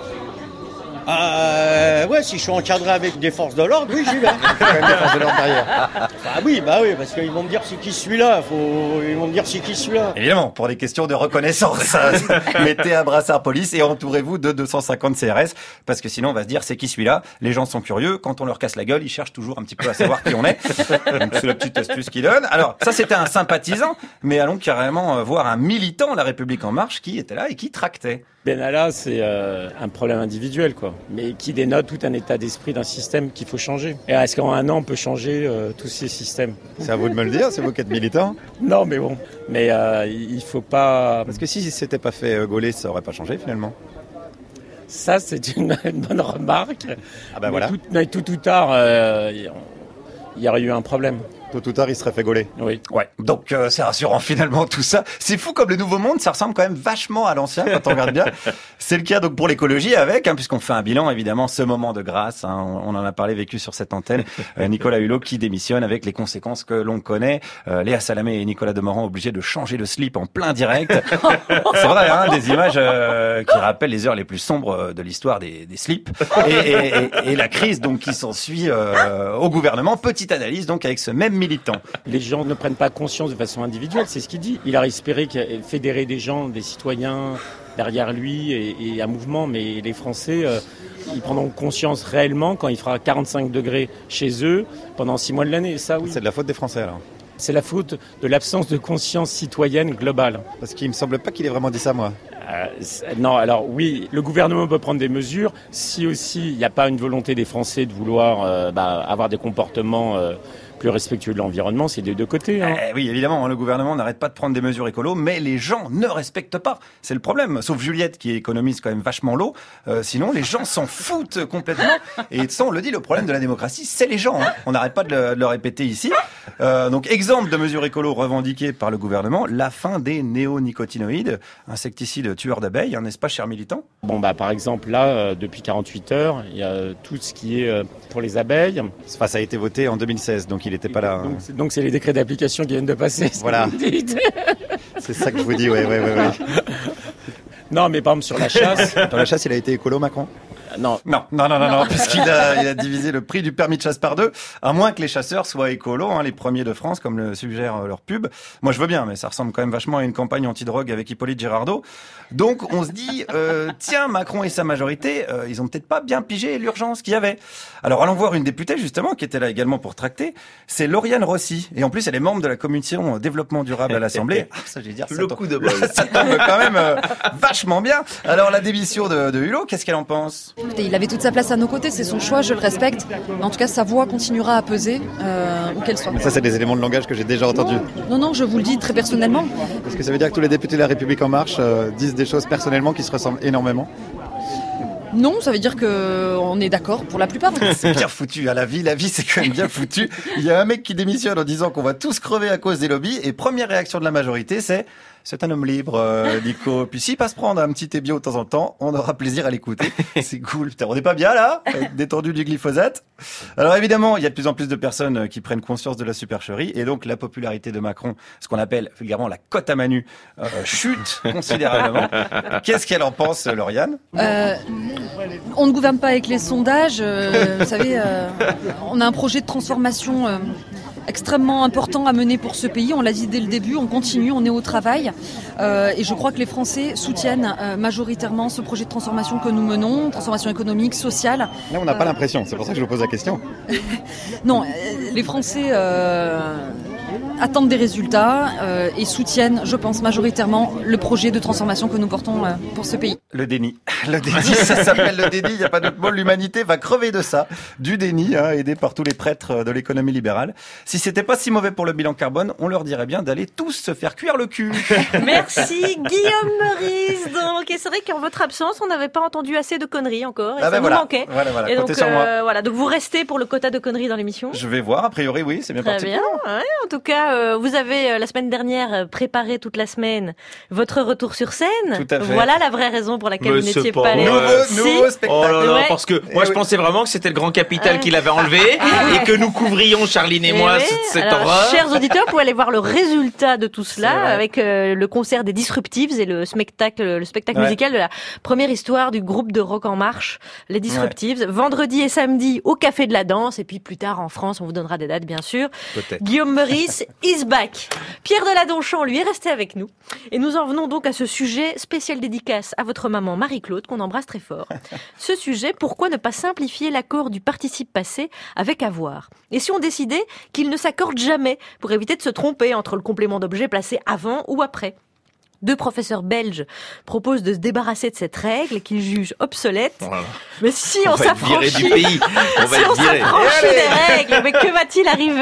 Ouais, si je suis encadré avec des forces de l'ordre, oui, j'y vais. Quand même des forces de l'ordre derrière. Bah oui, parce qu'ils vont me dire c'est qui celui-là. Ils vont me dire c'est qui celui-là. Évidemment, pour des questions de reconnaissance. Mettez un brassard police et entourez-vous de 250 CRS, parce que sinon on va se dire c'est qui celui-là. Les gens sont curieux. Quand on leur casse la gueule, ils cherchent toujours un petit peu à savoir qui on est. Donc c'est la petite astuce qu'ils donnent. Alors ça, c'était un sympathisant, mais allons carrément voir un militant La République En Marche qui était là et qui tractait. Benalla, c'est un problème individuel, quoi, mais qui dénote tout un état d'esprit d'un système qu'il faut changer. Et est-ce qu'en un an, on peut changer tous ces systèmes? C'est à vous de me le dire, c'est vous qui êtes militant. Non, mais bon, il faut pas... Parce que si c'était pas fait gauler, ça aurait pas changé, finalement. Ça, c'est une bonne remarque. Ah ben voilà. Mais tout ou tard, il y aurait eu un problème. Tôt ou tard, il serait fait gauler. Oui. Ouais. Donc, c'est rassurant finalement tout ça. C'est fou comme le nouveau monde, ça ressemble quand même vachement à l'ancien quand on regarde bien. C'est le cas donc pour l'écologie avec, puisqu'on fait un bilan évidemment, ce moment de grâce. On en a parlé, vécu sur cette antenne. Nicolas Hulot qui démissionne avec les conséquences que l'on connaît. Léa Salamé et Nicolas Demorand obligés de changer de slip en plein direct. C'est vrai, des images qui rappellent les heures les plus sombres de l'histoire des slips et la crise donc qui s'ensuit au gouvernement. Petite analyse donc avec ce même militant. Les gens ne prennent pas conscience de façon individuelle, c'est ce qu'il dit. Il a espéré fédérer des gens, des citoyens derrière lui et un mouvement, mais les Français, ils prendront conscience réellement quand il fera 45 degrés chez eux pendant 6 mois de l'année. Ça, oui. C'est de la faute des Français alors? C'est la faute de l'absence de conscience citoyenne globale. Parce qu'il me semble pas qu'il ait vraiment dit ça, moi. Non, alors oui, le gouvernement peut prendre des mesures si aussi il n'y a pas une volonté des Français de vouloir avoir des comportements plus respectueux de l'environnement, c'est des deux côtés. Oui, évidemment, le gouvernement n'arrête pas de prendre des mesures écolo, mais les gens ne respectent pas. C'est le problème. Sauf Juliette qui économise quand même vachement l'eau. Sinon, les gens s'en foutent complètement. Et ça, on le dit, le problème de la démocratie, c'est les gens. On n'arrête pas de le répéter ici. Donc, exemple de mesures écolo revendiquées par le gouvernement, la fin des néonicotinoïdes, insecticides tueurs d'abeilles, n'est-ce pas, cher militant? Bon, par exemple, là, depuis 48 heures, il y a tout ce qui est pour les abeilles. Enfin, ça a été voté en 2016, donc il n'était pas là. Donc c'est les décrets d'application qui viennent de passer. Voilà. C'est ça que je vous dis, ouais. Non, mais par exemple sur la chasse. Dans la chasse, il a été écolo, Macron? Non, puisqu'il a divisé le prix du permis de chasse par 2, à moins que les chasseurs soient écolos, les premiers de France, comme le suggère leur pub. Moi, je veux bien, mais ça ressemble quand même vachement à une campagne anti-drogue avec Hippolyte Girardot. Donc, on se dit, tiens, Macron et sa majorité, ils ont peut-être pas bien pigé l'urgence qu'il y avait. Alors, allons voir une députée, justement, qui était là également pour tracter. C'est Lauriane Rossi. Et en plus, elle est membre de la commission développement durable à l'Assemblée. Ça, je vais dire, le coup de bol. Ça tombe quand même vachement bien. Alors, la démission de Hulot, qu'est-ce qu'elle en pense? Écoutez, il avait toute sa place à nos côtés, c'est son choix, je le respecte. Mais en tout cas, sa voix continuera à peser, où qu'elle soit. Mais ça, c'est des éléments de langage que j'ai déjà entendus. Non, je vous le dis très personnellement. Est-ce que ça veut dire que tous les députés de La République En Marche disent des choses personnellement qui se ressemblent énormément? Non, ça veut dire qu'on est d'accord pour la plupart. C'est bien foutu, la vie c'est quand même bien foutu. Il y a un mec qui démissionne en disant qu'on va tous crever à cause des lobbies, et première réaction de la majorité, c'est C'est un homme libre, Nico. Puis s'il passe prendre un petit ébio de temps en temps, on aura plaisir à l'écouter. C'est cool. Putain, on n'est pas bien là, détendu du glyphosate. Alors évidemment, il y a de plus en plus de personnes qui prennent conscience de la supercherie et donc la popularité de Macron, ce qu'on appelle vulgairement la cote à Manu, chute considérablement. Qu'est-ce qu'elle en pense, Lauriane ? On ne gouverne pas avec les sondages. Vous savez, on a un projet de transformation extrêmement important à mener pour ce pays. On l'a dit dès le début, on continue, on est au travail. Et je crois que les Français soutiennent majoritairement ce projet de transformation que nous menons, transformation économique, sociale. Là, on n'a pas l'impression, c'est pour ça que je vous pose la question. Non, les Français attendent des résultats et soutiennent, je pense, majoritairement le projet de transformation que nous portons pour ce pays. Le déni. Le déni, ça s'appelle le déni, il n'y a pas d'autre mot. L'humanité va crever de ça, du déni, aidé par tous les prêtres de l'économie libérale. Si c'était pas si mauvais pour le bilan carbone, on leur dirait bien d'aller tous se faire cuire le cul. Merci Guillaume Meurice. Donc, et c'est vrai qu'en votre absence, on n'avait pas entendu assez de conneries encore. Et ça nous manquait. Voilà, et donc, comptez sur moi. Voilà, donc vous restez pour le quota de conneries dans l'émission. Je vais voir, a priori oui, c'est bien Très parti. Bien, ouais, en tout cas, vous avez la semaine dernière préparé toute la semaine votre retour sur scène. Tout à fait. Voilà la vraie raison pour laquelle vous n'étiez pas allé. Nouveau spectacle. Oh là là, Ouais. parce que moi je pensais vraiment que c'était le Grand Capital qui l'avait enlevé et que nous couvrions, Charline et moi, cette Alors, horreur. chers auditeurs, vous pouvez aller voir le résultat de tout cela C'est vrai. avec le concert des Disruptives et le spectacle Ouais. musical de la première histoire du groupe de rock en marche, les Disruptives. Vendredi et samedi au Café de la Danse et puis plus tard en France, on vous donnera des dates bien sûr. Peut-être. Guillaume Meurice is back. Pierre Deladonchamp, lui, est resté avec nous. Et nous en venons donc à ce sujet spécial dédicace à votre maman Marie-Claude, qu'on embrasse très fort. Ce sujet, pourquoi ne pas simplifier l'accord du participe passé avec avoir ? Et si on décidait qu'il ne s'accorde jamais pour éviter de se tromper entre le complément d'objet placé avant ou après ? Deux professeurs belges proposent de se débarrasser de cette règle qu'ils jugent obsolète. Voilà. Mais si On on va être viré s'affranchit, du pays. On va si être on viré. s'affranchit des règles, mais que va-t-il arriver ?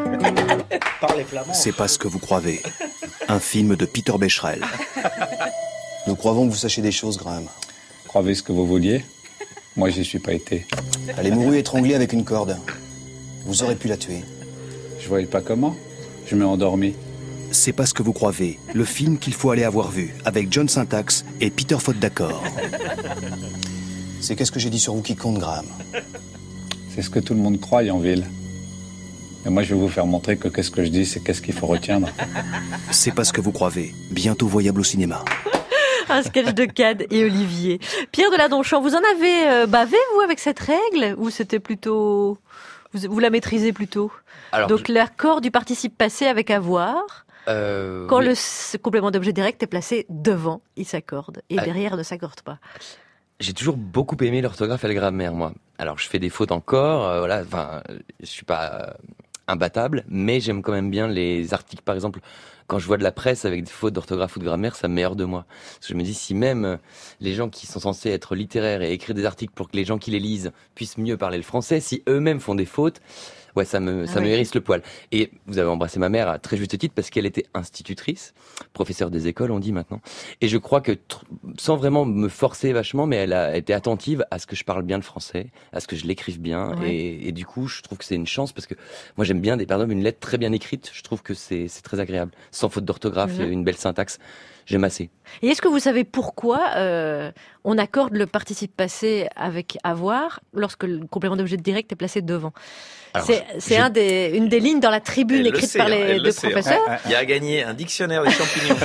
C'est pas ce que vous croyez. Un film de Peter Becherel. Nous croyons que vous sachiez des choses, Graham. Croyez ce que vous vouliez. Moi, j'y suis pas été. Elle est mourue étranglée avec une corde. Vous aurez pu la tuer. Je voyais pas comment. Je m'ai endormi. C'est pas ce que vous croyez. Le film qu'il faut aller avoir vu, avec John Syntax et Peter Faute d'accord. C'est qu'est-ce que j'ai dit sur vous qui compte, Graham. C'est ce que tout le monde croit en ville. Et moi, je vais vous faire montrer que qu'est-ce que je dis, c'est qu'est-ce qu'il faut retenir. C'est pas ce que vous croyez. Bientôt voyable au cinéma. Un sketch de Cad et Olivier. Pierre Deladonchamp, vous en avez bavé, vous, avec cette règle ? Ou c'était plutôt... Vous la maîtrisez plutôt ? Alors, Donc l'accord du participe passé avec avoir, quand oui. le complément d'objet direct est placé devant, il s'accorde. Et derrière, ne s'accorde pas. J'ai toujours beaucoup aimé l'orthographe et la grammaire, moi. Alors, je fais des fautes encore, voilà, enfin, je suis pas imbattable, mais j'aime quand même bien les articles, par exemple, quand je vois de la presse avec des fautes d'orthographe ou de grammaire, ça me met hors de moi. Parce que je me dis, si même les gens qui sont censés être littéraires et écrire des articles pour que les gens qui les lisent puissent mieux parler le français, si eux-mêmes font des fautes, ouais, ça me hérisse le poil. Et vous avez embrassé ma mère à très juste titre parce qu'elle était institutrice, professeure des écoles, on dit maintenant. Et je crois que, sans vraiment me forcer vachement, mais elle a été attentive à ce que je parle bien le français, à ce que je l'écrive bien. Ouais. Et du coup, je trouve que c'est une chance parce que moi, j'aime bien par exemple, une lettre très bien écrite. Je trouve que c'est très agréable. Sans faute d'orthographe, une belle syntaxe. J'aime assez. Et est-ce que vous savez pourquoi on accorde le participe passé avec avoir lorsque le complément d'objet direct est placé devant ? Alors, C'est une des lignes dans la tribune écrite par les deux professeurs. Il y a gagné un dictionnaire des champignons.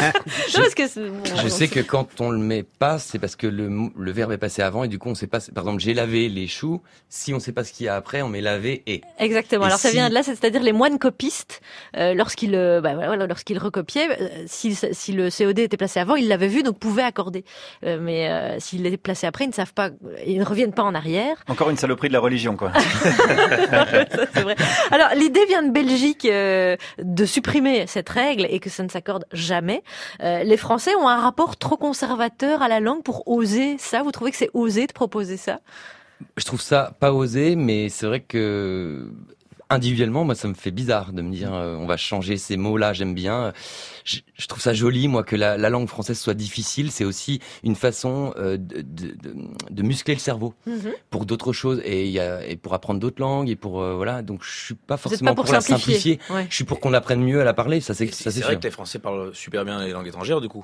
Je sais que quand on le met pas, c'est parce que le verbe est passé avant et du coup on sait pas. Par exemple, j'ai lavé les choux. Si on sait pas ce qu'il y a après, on met lavé et. Exactement. Et Alors ça vient de là, c'est-à-dire les moines copistes, lorsqu'ils recopiaient, si le COD était placé avant, ils l'avaient vu donc pouvaient accorder. Mais s'il est placé après, ils ne savent pas, ils ne reviennent pas en arrière. Encore une saloperie de la religion, quoi. Ça, c'est vrai. Alors l'idée vient de Belgique de supprimer cette règle et que ça ne s'accorde jamais. Les Français ont un rapport trop conservateur à la langue pour oser ça. Vous trouvez que c'est osé de proposer ça ? Je trouve ça pas osé, mais c'est vrai que individuellement, moi, ça me fait bizarre de me dire on va changer ces mots-là. J'aime bien. Je trouve ça joli, moi, que la langue française soit difficile. C'est aussi une façon de muscler le cerveau pour d'autres choses et pour apprendre d'autres langues et pour voilà. Donc, je suis pas forcément pour la simplifier. Ouais. Je suis pour qu'on apprenne mieux à la parler. Ça, c'est vrai que les Français parlent super bien les langues étrangères, du coup.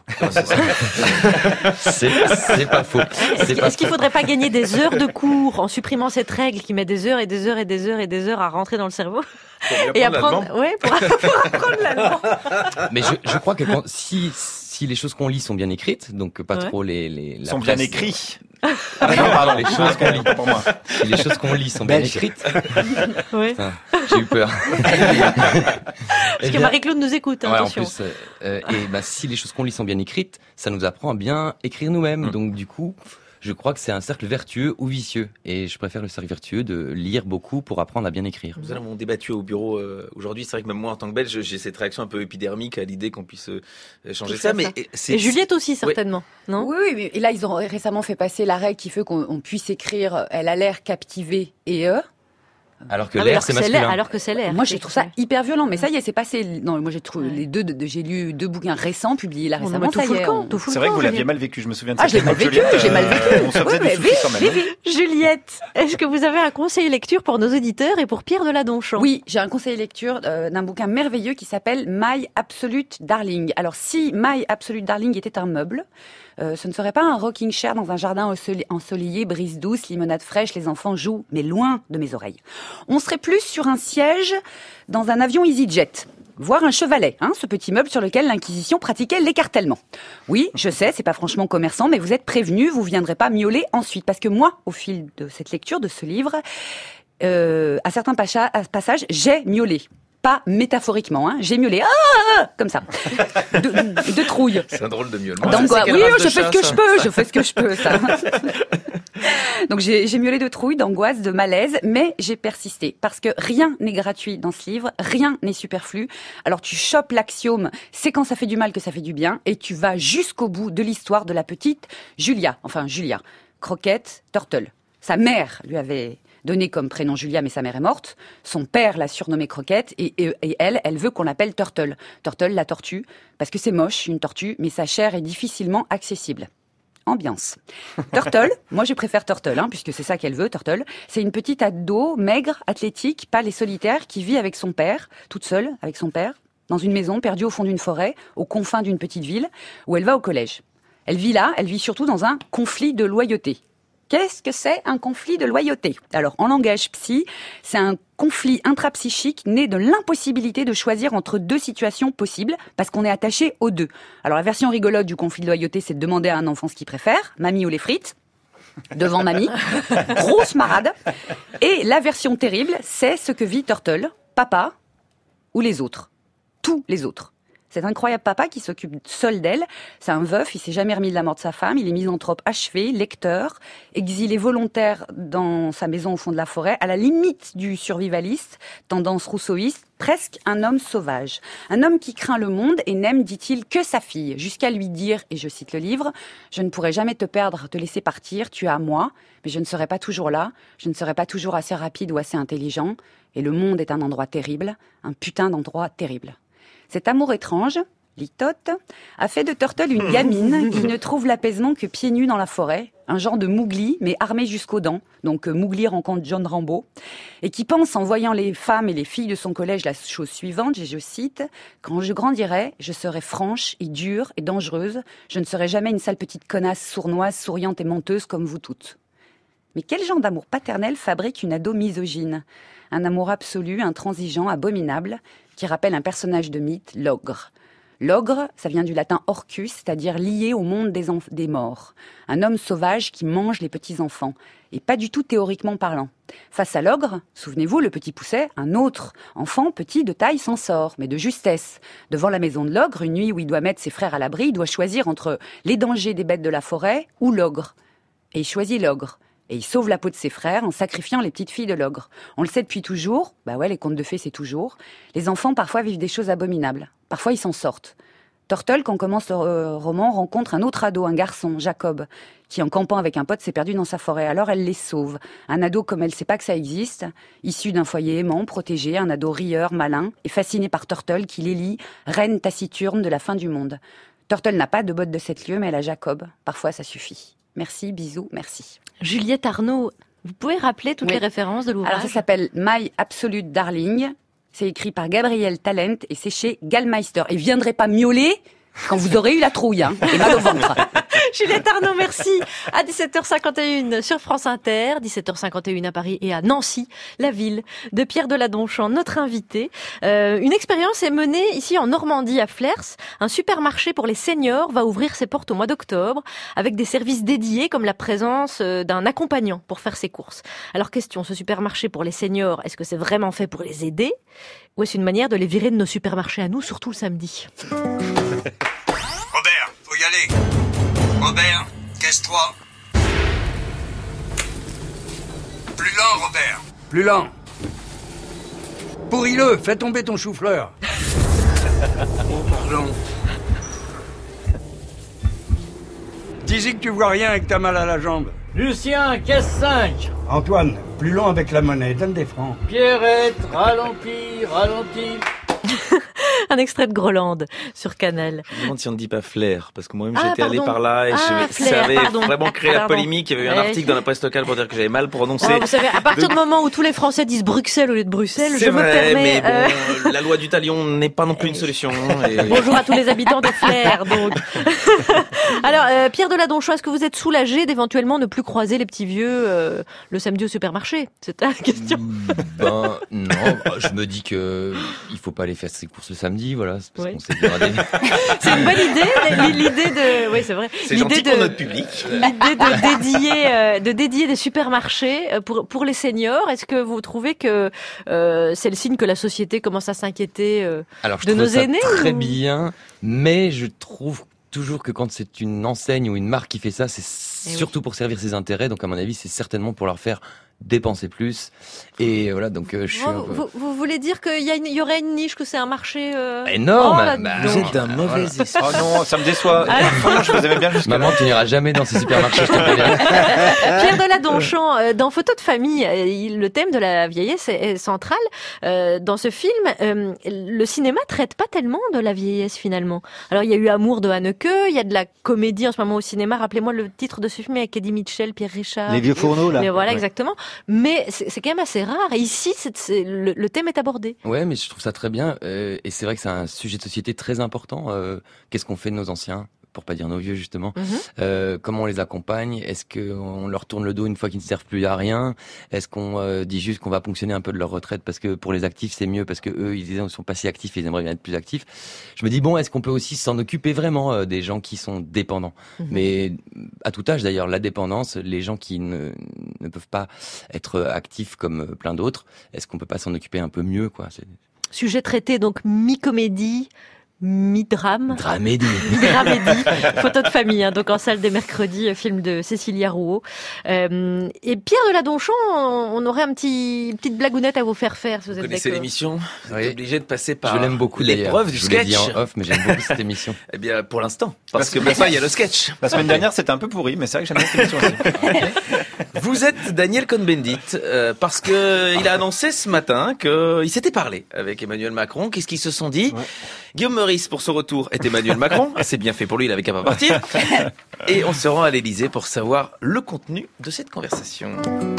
C'est pas faux. Est-ce qu'il faudrait pas gagner des heures de cours en supprimant cette règle qui met des heures et des heures et des heures et des heures à rentrer dans le cerveau et apprendre, pour apprendre l'allemand. Mais je crois que si les choses qu'on lit sont bien écrites, donc pas trop les sont presse, bien écrits. Non, pardon, les choses qu'on lit pour moi. Si les choses qu'on lit sont bien écrites. Ouais. Putain, j'ai eu peur. Parce que Marie-Claude nous écoute, hein, attention. En plus, si les choses qu'on lit sont bien écrites, ça nous apprend à bien écrire nous-mêmes. Donc du coup, je crois que c'est un cercle vertueux ou vicieux. Et je préfère le cercle vertueux de lire beaucoup pour apprendre à bien écrire. Nous avons débattu au bureau aujourd'hui. C'est vrai que même moi, en tant que Belge, j'ai cette réaction un peu épidermique à l'idée qu'on puisse changer ça. Mais et Juliette aussi, certainement. Non ? Oui. Et là, ils ont récemment fait passer la règle qui fait qu'on puisse écrire « elle a l'air captivée et Alors que l'air, c'est masculin. Alors que c'est l'air. Moi, je trouve ça hyper violent. Mais ça y est, c'est passé. Non, moi, j'ai trouvé j'ai lu 2 bouquins récents publiés là récemment. C'est vrai que vous l'aviez mal vécu. Je me souviens de ça. J'ai mal vécu. On se faisait des soucis quand même. Juliette, est-ce que vous avez un conseil lecture pour nos auditeurs et pour Pierre Deladonchamp ? Oui, j'ai un conseil lecture d'un bouquin merveilleux qui s'appelle My Absolute Darling. Alors, si My Absolute Darling était un meuble, ce ne serait pas un rocking chair dans un jardin ensoleillé, brise douce, limonade fraîche, les enfants jouent, mais loin de mes oreilles. On serait plus sur un siège dans un avion EasyJet, voire un chevalet, ce petit meuble sur lequel l'Inquisition pratiquait l'écartèlement. Oui, je sais, c'est pas franchement commerçant, mais vous êtes prévenus, vous viendrez pas miauler ensuite. Parce que moi, au fil de cette lecture, de ce livre, à certains passages, j'ai miaulé. Pas métaphoriquement, j'ai miaulé, comme ça, de trouille. C'est un drôle de miaulement. Oui, je fais ce que je peux, ça. Donc j'ai miaulé de trouille, d'angoisse, de malaise, mais j'ai persisté. Parce que rien n'est gratuit dans ce livre, rien n'est superflu. Alors tu chopes l'axiome, c'est quand ça fait du mal que ça fait du bien, et tu vas jusqu'au bout de l'histoire de la petite Julia, Croquette Turtle. Sa mère lui avait donné comme prénom Julia, mais sa mère est morte. Son père l'a surnommée Croquette, et elle veut qu'on l'appelle Turtle. Turtle, la tortue, parce que c'est moche, une tortue, mais sa chair est difficilement accessible. Ambiance. Turtle, moi je préfère Turtle, puisque c'est ça qu'elle veut, Turtle. C'est une petite ado, maigre, athlétique, pâle et solitaire, qui vit avec son père, toute seule, avec son père, dans une maison perdue au fond d'une forêt, aux confins d'une petite ville, où elle va au collège. Elle vit surtout dans un conflit de loyauté. Qu'est-ce que c'est un conflit de loyauté ? Alors, en langage psy, c'est un conflit intrapsychique né de l'impossibilité de choisir entre 2 situations possibles, parce qu'on est attaché aux 2. Alors, la version rigolote du conflit de loyauté, c'est de demander à un enfant ce qu'il préfère, mamie ou les frites, devant mamie, grosse marade. Et la version terrible, c'est ce que vit Turtle, papa ou les autres, tous les autres. Cet incroyable papa qui s'occupe seul d'elle, c'est un veuf, il s'est jamais remis de la mort de sa femme, il est misanthrope achevé, lecteur, exilé volontaire dans sa maison au fond de la forêt, à la limite du survivaliste, tendance rousseauiste, presque un homme sauvage. Un homme qui craint le monde et n'aime, dit-il, que sa fille, jusqu'à lui dire, et je cite le livre, « Je ne pourrai jamais te perdre, te laisser partir, tu es à moi, mais je ne serai pas toujours là, je ne serai pas toujours assez rapide ou assez intelligent, et le monde est un endroit terrible, un putain d'endroit terrible. » Cet amour étrange, litote, a fait de Turtle une gamine qui ne trouve l'apaisement que pieds nus dans la forêt, un genre de Mowgli, mais armé jusqu'aux dents, donc Mowgli rencontre John Rambo, et qui pense en voyant les femmes et les filles de son collège la chose suivante, et je cite, « Quand je grandirai, je serai franche et dure et dangereuse, je ne serai jamais une sale petite connasse sournoise, souriante et menteuse comme vous toutes. » Mais quel genre d'amour paternel fabrique une ado misogyne ? Un amour absolu, intransigeant, abominable, qui rappelle un personnage de mythe, l'ogre. L'ogre, ça vient du latin orcus, c'est-à-dire lié au monde des morts. Un homme sauvage qui mange les petits-enfants, et pas du tout théoriquement parlant. Face à l'ogre, souvenez-vous, le petit Pousset, un autre enfant petit de taille s'en sort, mais de justesse. Devant la maison de l'ogre, une nuit où il doit mettre ses frères à l'abri, il doit choisir entre les dangers des bêtes de la forêt ou l'ogre. Et il choisit l'ogre. Et il sauve la peau de ses frères en sacrifiant les petites filles de l'ogre. On le sait depuis toujours, les contes de fées c'est toujours. Les enfants parfois vivent des choses abominables. Parfois ils s'en sortent. Turtle, quand commence le roman, rencontre un autre ado, un garçon, Jacob, qui en campant avec un pote s'est perdu dans sa forêt. Alors elle les sauve. Un ado comme elle sait pas que ça existe, issu d'un foyer aimant, protégé, un ado rieur, malin, et fasciné par Turtle qui l'élit reine taciturne de la fin du monde. Turtle n'a pas de bottes de 7 lieues, mais elle a Jacob. Parfois ça suffit. Merci, bisous, merci. Juliette Arnaud, vous pouvez rappeler toutes les références de l'ouvrage? Alors ça s'appelle My Absolute Darling. C'est écrit par Gabriel Talent et c'est chez Gallmeister. Et viendrez pas miauler quand vous aurez eu la trouille, hein, et mal au ventre. Juliette Arnaud, merci. À 17h51 sur France Inter, 17h51 à Paris et à Nancy, la ville de Pierre Deladonchamp, notre invité. Une expérience est menée ici en Normandie, à Flers. Un supermarché pour les seniors va ouvrir ses portes au mois d'octobre avec des services dédiés comme la présence d'un accompagnant pour faire ses courses. Alors question, ce supermarché pour les seniors, est-ce que c'est vraiment fait pour les aider ou est-ce une manière de les virer de nos supermarchés à nous, surtout le samedi? Robert, faut y aller. Robert, casse-toi. Plus lent, Robert. Plus lent. Pourris-le, fais tomber ton chou-fleur. Oh, pardon. Dis-y que tu vois rien et que t'as mal à la jambe. Lucien, caisse 5. Antoine, plus lent avec la monnaie, donne des francs. Pierrette, ralentis. Un extrait de Groland sur Canal. Je me demande si on ne dit pas flair, parce que moi-même j'étais allé par là et ça flair, avait vraiment créé la Pardon. polémique. Il y avait eu un article dans la presse locale pour dire que j'avais mal prononcé. Vous savez, à partir du moment où tous les Français disent Bruxelles au lieu de Bruxelles, C'est je me vrai, permets... mais bon, la loi du talion n'est pas non plus une solution. Et... Bonjour à tous les habitants de Flair, donc. Alors, Pierre Deladonchamp, est-ce que vous êtes soulagé d'éventuellement ne plus croiser les petits vieux le samedi au supermarché? C'est la question. Ben non, je me dis que il faut pas aller faire ses courses le samedi, voilà, c'est parce qu'on s'est dégradé. C'est une bonne idée, l'idée de, oui c'est vrai. C'est gentil pour notre public. L'idée de dédier des supermarchés pour les seniors. Est-ce que vous trouvez que c'est le signe que la société commence à s'inquiéter de nos aînés? Très bien, mais je trouve toujours que quand c'est une enseigne ou une marque qui fait ça, c'est surtout pour servir ses intérêts. Donc à mon avis, c'est certainement pour leur faire dépenser plus. Et voilà, donc je suis vous voulez dire qu'il y aurait une niche, que c'est un marché énorme. Vous êtes d'un mauvais esprit. Oh non, ça me déçoit. Franchement, je vous aimais bien jusqu'à Maman, tu n'iras jamais dans ces supermarchés, je te préviens. Pierre Deladonchamp, dans Photo de famille, le thème de la vieillesse est central. Dans ce film, le cinéma traite pas tellement de la vieillesse finalement. Alors il y a eu Amour de Haneke, il y a de la comédie en ce moment au cinéma. Rappelez-moi le titre de ce film avec Eddie Mitchell, Pierre Richard. Les vieux fourneaux là. Mais voilà, ouais. Exactement. Mais c'est quand même assez rare. Et ici, le thème est abordé. Ouais, mais je trouve ça très bien. Et c'est vrai que c'est un sujet de société très important. Qu'est-ce qu'on fait de nos anciens ? Pour pas dire nos vieux justement, comment on les accompagne? Est-ce qu'on leur tourne le dos une fois qu'ils ne servent plus à rien? Est-ce qu'on dit juste qu'on va ponctionner un peu de leur retraite parce que pour les actifs c'est mieux parce que eux ils ne sont pas si actifs et ils aimeraient bien être plus actifs? Je me dis bon, est-ce qu'on peut aussi s'en occuper vraiment des gens qui sont dépendants? Mais à tout âge d'ailleurs, la dépendance, les gens qui ne peuvent pas être actifs comme plein d'autres, est-ce qu'on peut pas s'en occuper un peu mieux quoi? Sujet traité donc mi-comédie, mi-drame. Dramédie. Dramédie. Photo de famille, hein, donc en salle des mercredis, film de Cécilia Rouault. Et Pierre Deladonchamp, on aurait petite blagounette à vous faire si vous êtes d'accord. Vous connaissez l'émission? Vous êtes obligé de passer par Je l'aime beaucoup l'épreuve du sketch. Je l'ai dit en off, mais j'aime beaucoup cette émission. Eh bien, pour l'instant. Parce que maintenant, il y a le sketch. La semaine dernière, c'était un peu pourri, mais c'est vrai que j'aime bien cette émission aussi. Vous êtes Daniel Cohn-Bendit, parce que il a annoncé ce matin qu'il s'était parlé avec Emmanuel Macron. Qu'est-ce qu'ils se sont dit? Guillaume Meurice, pour son retour, est Emmanuel Macron. C'est bien fait pour lui, il avait qu'à pas partir. Et on se rend à l'Élysée pour savoir le contenu de cette conversation.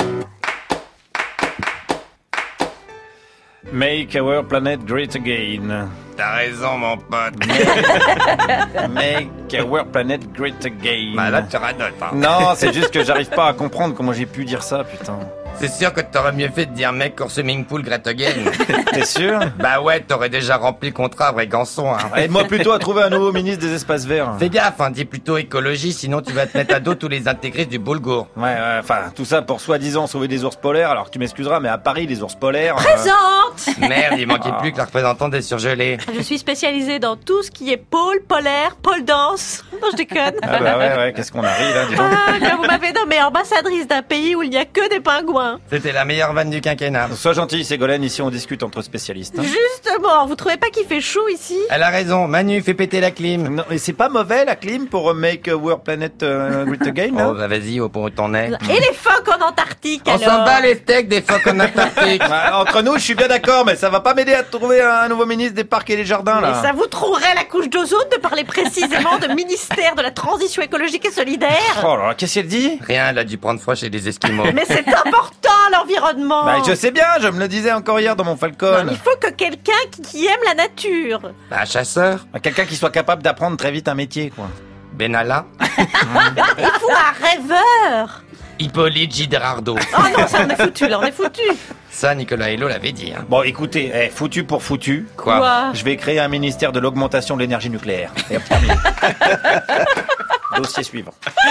Make our planet great again. T'as raison, mon pote. Make our planet great again. Bah là, tu radotes, hein. Non, c'est juste que j'arrive pas à comprendre comment j'ai pu dire ça, putain. C'est sûr que t'aurais mieux fait de dire mec or swimming pool great again. T'es sûr? Bah ouais, t'aurais déjà rempli le contrat, vrai gançon, hein. Aide-moi plutôt à trouver un nouveau ministre des espaces verts. Fais gaffe, hein, dis plutôt écologie, sinon tu vas te mettre à dos tous les intégristes du Boulgour. Ouais, enfin, tout ça pour soi-disant sauver des ours polaires, alors tu m'excuseras, mais à Paris, les ours polaires... Présente Merde, il manquait plus que la représentante des surgelés. Je suis spécialisée dans tout ce qui est pôle, polaire, pôle danse. Non, je déconne. Ah bah ouais, qu'est-ce qu'on arrive, là, dis donc. Ah, là, vous m'avez nommée ambassadrice d'un pays où il n'y a que des pingouins. C'était la meilleure vanne du quinquennat. Sois gentil, Ségolène, ici on discute entre spécialistes. Hein. Justement, vous trouvez pas qu'il fait chaud ici? Elle a raison, Manu, fais péter la clim. Non, et c'est pas mauvais la clim pour make World Planet great again, là? Oh, bah vas-y, au point où t'en es. Et les phoques en Antarctique, On s'en bat les steaks des phoques en Antarctique. Bah, entre nous, je suis bien d'accord, mais ça va pas m'aider à trouver un nouveau ministre des Parcs et des Jardins, là. Mais ça vous trouverait la couche d'ozone de parler précisément de ministère de la Transition écologique et solidaire? Oh là là, qu'est-ce qu'elle dit? Rien, elle a dû prendre froid chez les Esquimaux. Mais c'est important, l'environnement. Bah, je sais bien, je me le disais encore hier dans mon Falcon. Non, il faut que quelqu'un qui aime la nature. Bah, chasseur. Bah, quelqu'un qui soit capable d'apprendre très vite un métier, quoi. Benalla. Il faut un rêveur. Hippolyte Giderardo. Oh non, ça on est foutu, là, on est foutu. Ça, Nicolas Hulot l'avait dit. Hein. Bon, écoutez, foutu pour foutu. Quoi? Je vais créer un ministère de l'augmentation de l'énergie nucléaire. Et hop, terminé. Dossier suivant.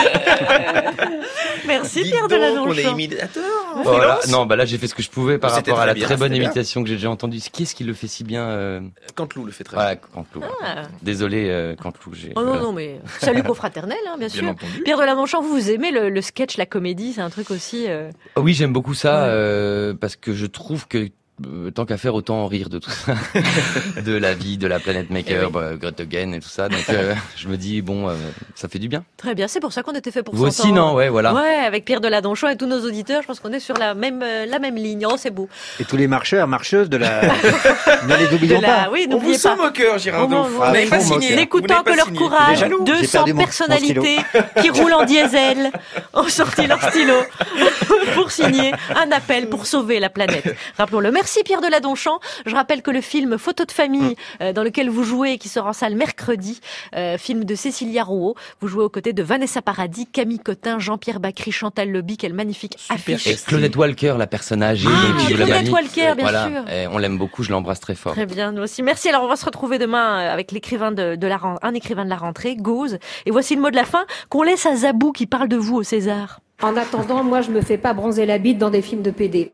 Merci Pierre Deladonchamp. On est imitateur. Voilà. Non, bah là j'ai fait ce que je pouvais par C'était rapport à la très bien, très bonne c'était bien. imitation que j'ai déjà entendue. Qui est-ce qui le fait si bien Canteloup le fait très bien. bien. Canteloup. Ah. Désolé, Canteloup. Oh non, non, mais salut confraternel, hein, bien sûr. Bien entendu. Pierre Deladonchamp, vous aimez le sketch, la comédie, c'est un truc aussi... Oui, j'aime beaucoup ça parce que je trouve que tant qu'à faire, autant en rire de tout ça, de la vie, de la planète Maker, Great Again et tout ça. Donc je me dis bon, ça fait du bien. Très bien, c'est pour ça qu'on était fait pour Vous s'entendre. aussi, non? Ouais, voilà. Ouais, avec Pierre Deladonchamp et tous nos auditeurs, je pense qu'on est sur la même ligne. Oh, c'est beau. Et tous les marcheurs, marcheuses de la... ne les oublions pas. Oui, On vous n'oubliez pas. sent moqueur, Girardot. Oh, Vous n'avez pas signé. N'écoutant que leur courage, J'ai 200 perdu mon personnalités qui roulent en diesel ont sorti leur stylo pour signer un appel pour sauver la planète. Rappelons-le. Merci Pierre Deladonchamp. Je rappelle que le film Photo de famille, dans lequel vous jouez, qui sort en salle mercredi, film de Cécilia Rouault, vous jouez aux côtés de Vanessa Paradis, Camille Cotin, Jean-Pierre Bacry, Chantal Lobby, quelle magnifique affiche. Et Claudette Walker, la personne âgée. qui joue la Claudette mamie. Walker, bien Voilà. sûr. Et on l'aime beaucoup, je l'embrasse très fort. Très bien, nous aussi. Merci. Alors, on va se retrouver demain avec l'écrivain un écrivain de la rentrée, Gauze. Et voici le mot de la fin qu'on laisse à Zabou qui parle de vous au César. En attendant, moi, je me fais pas bronzer la bite dans des films de PD.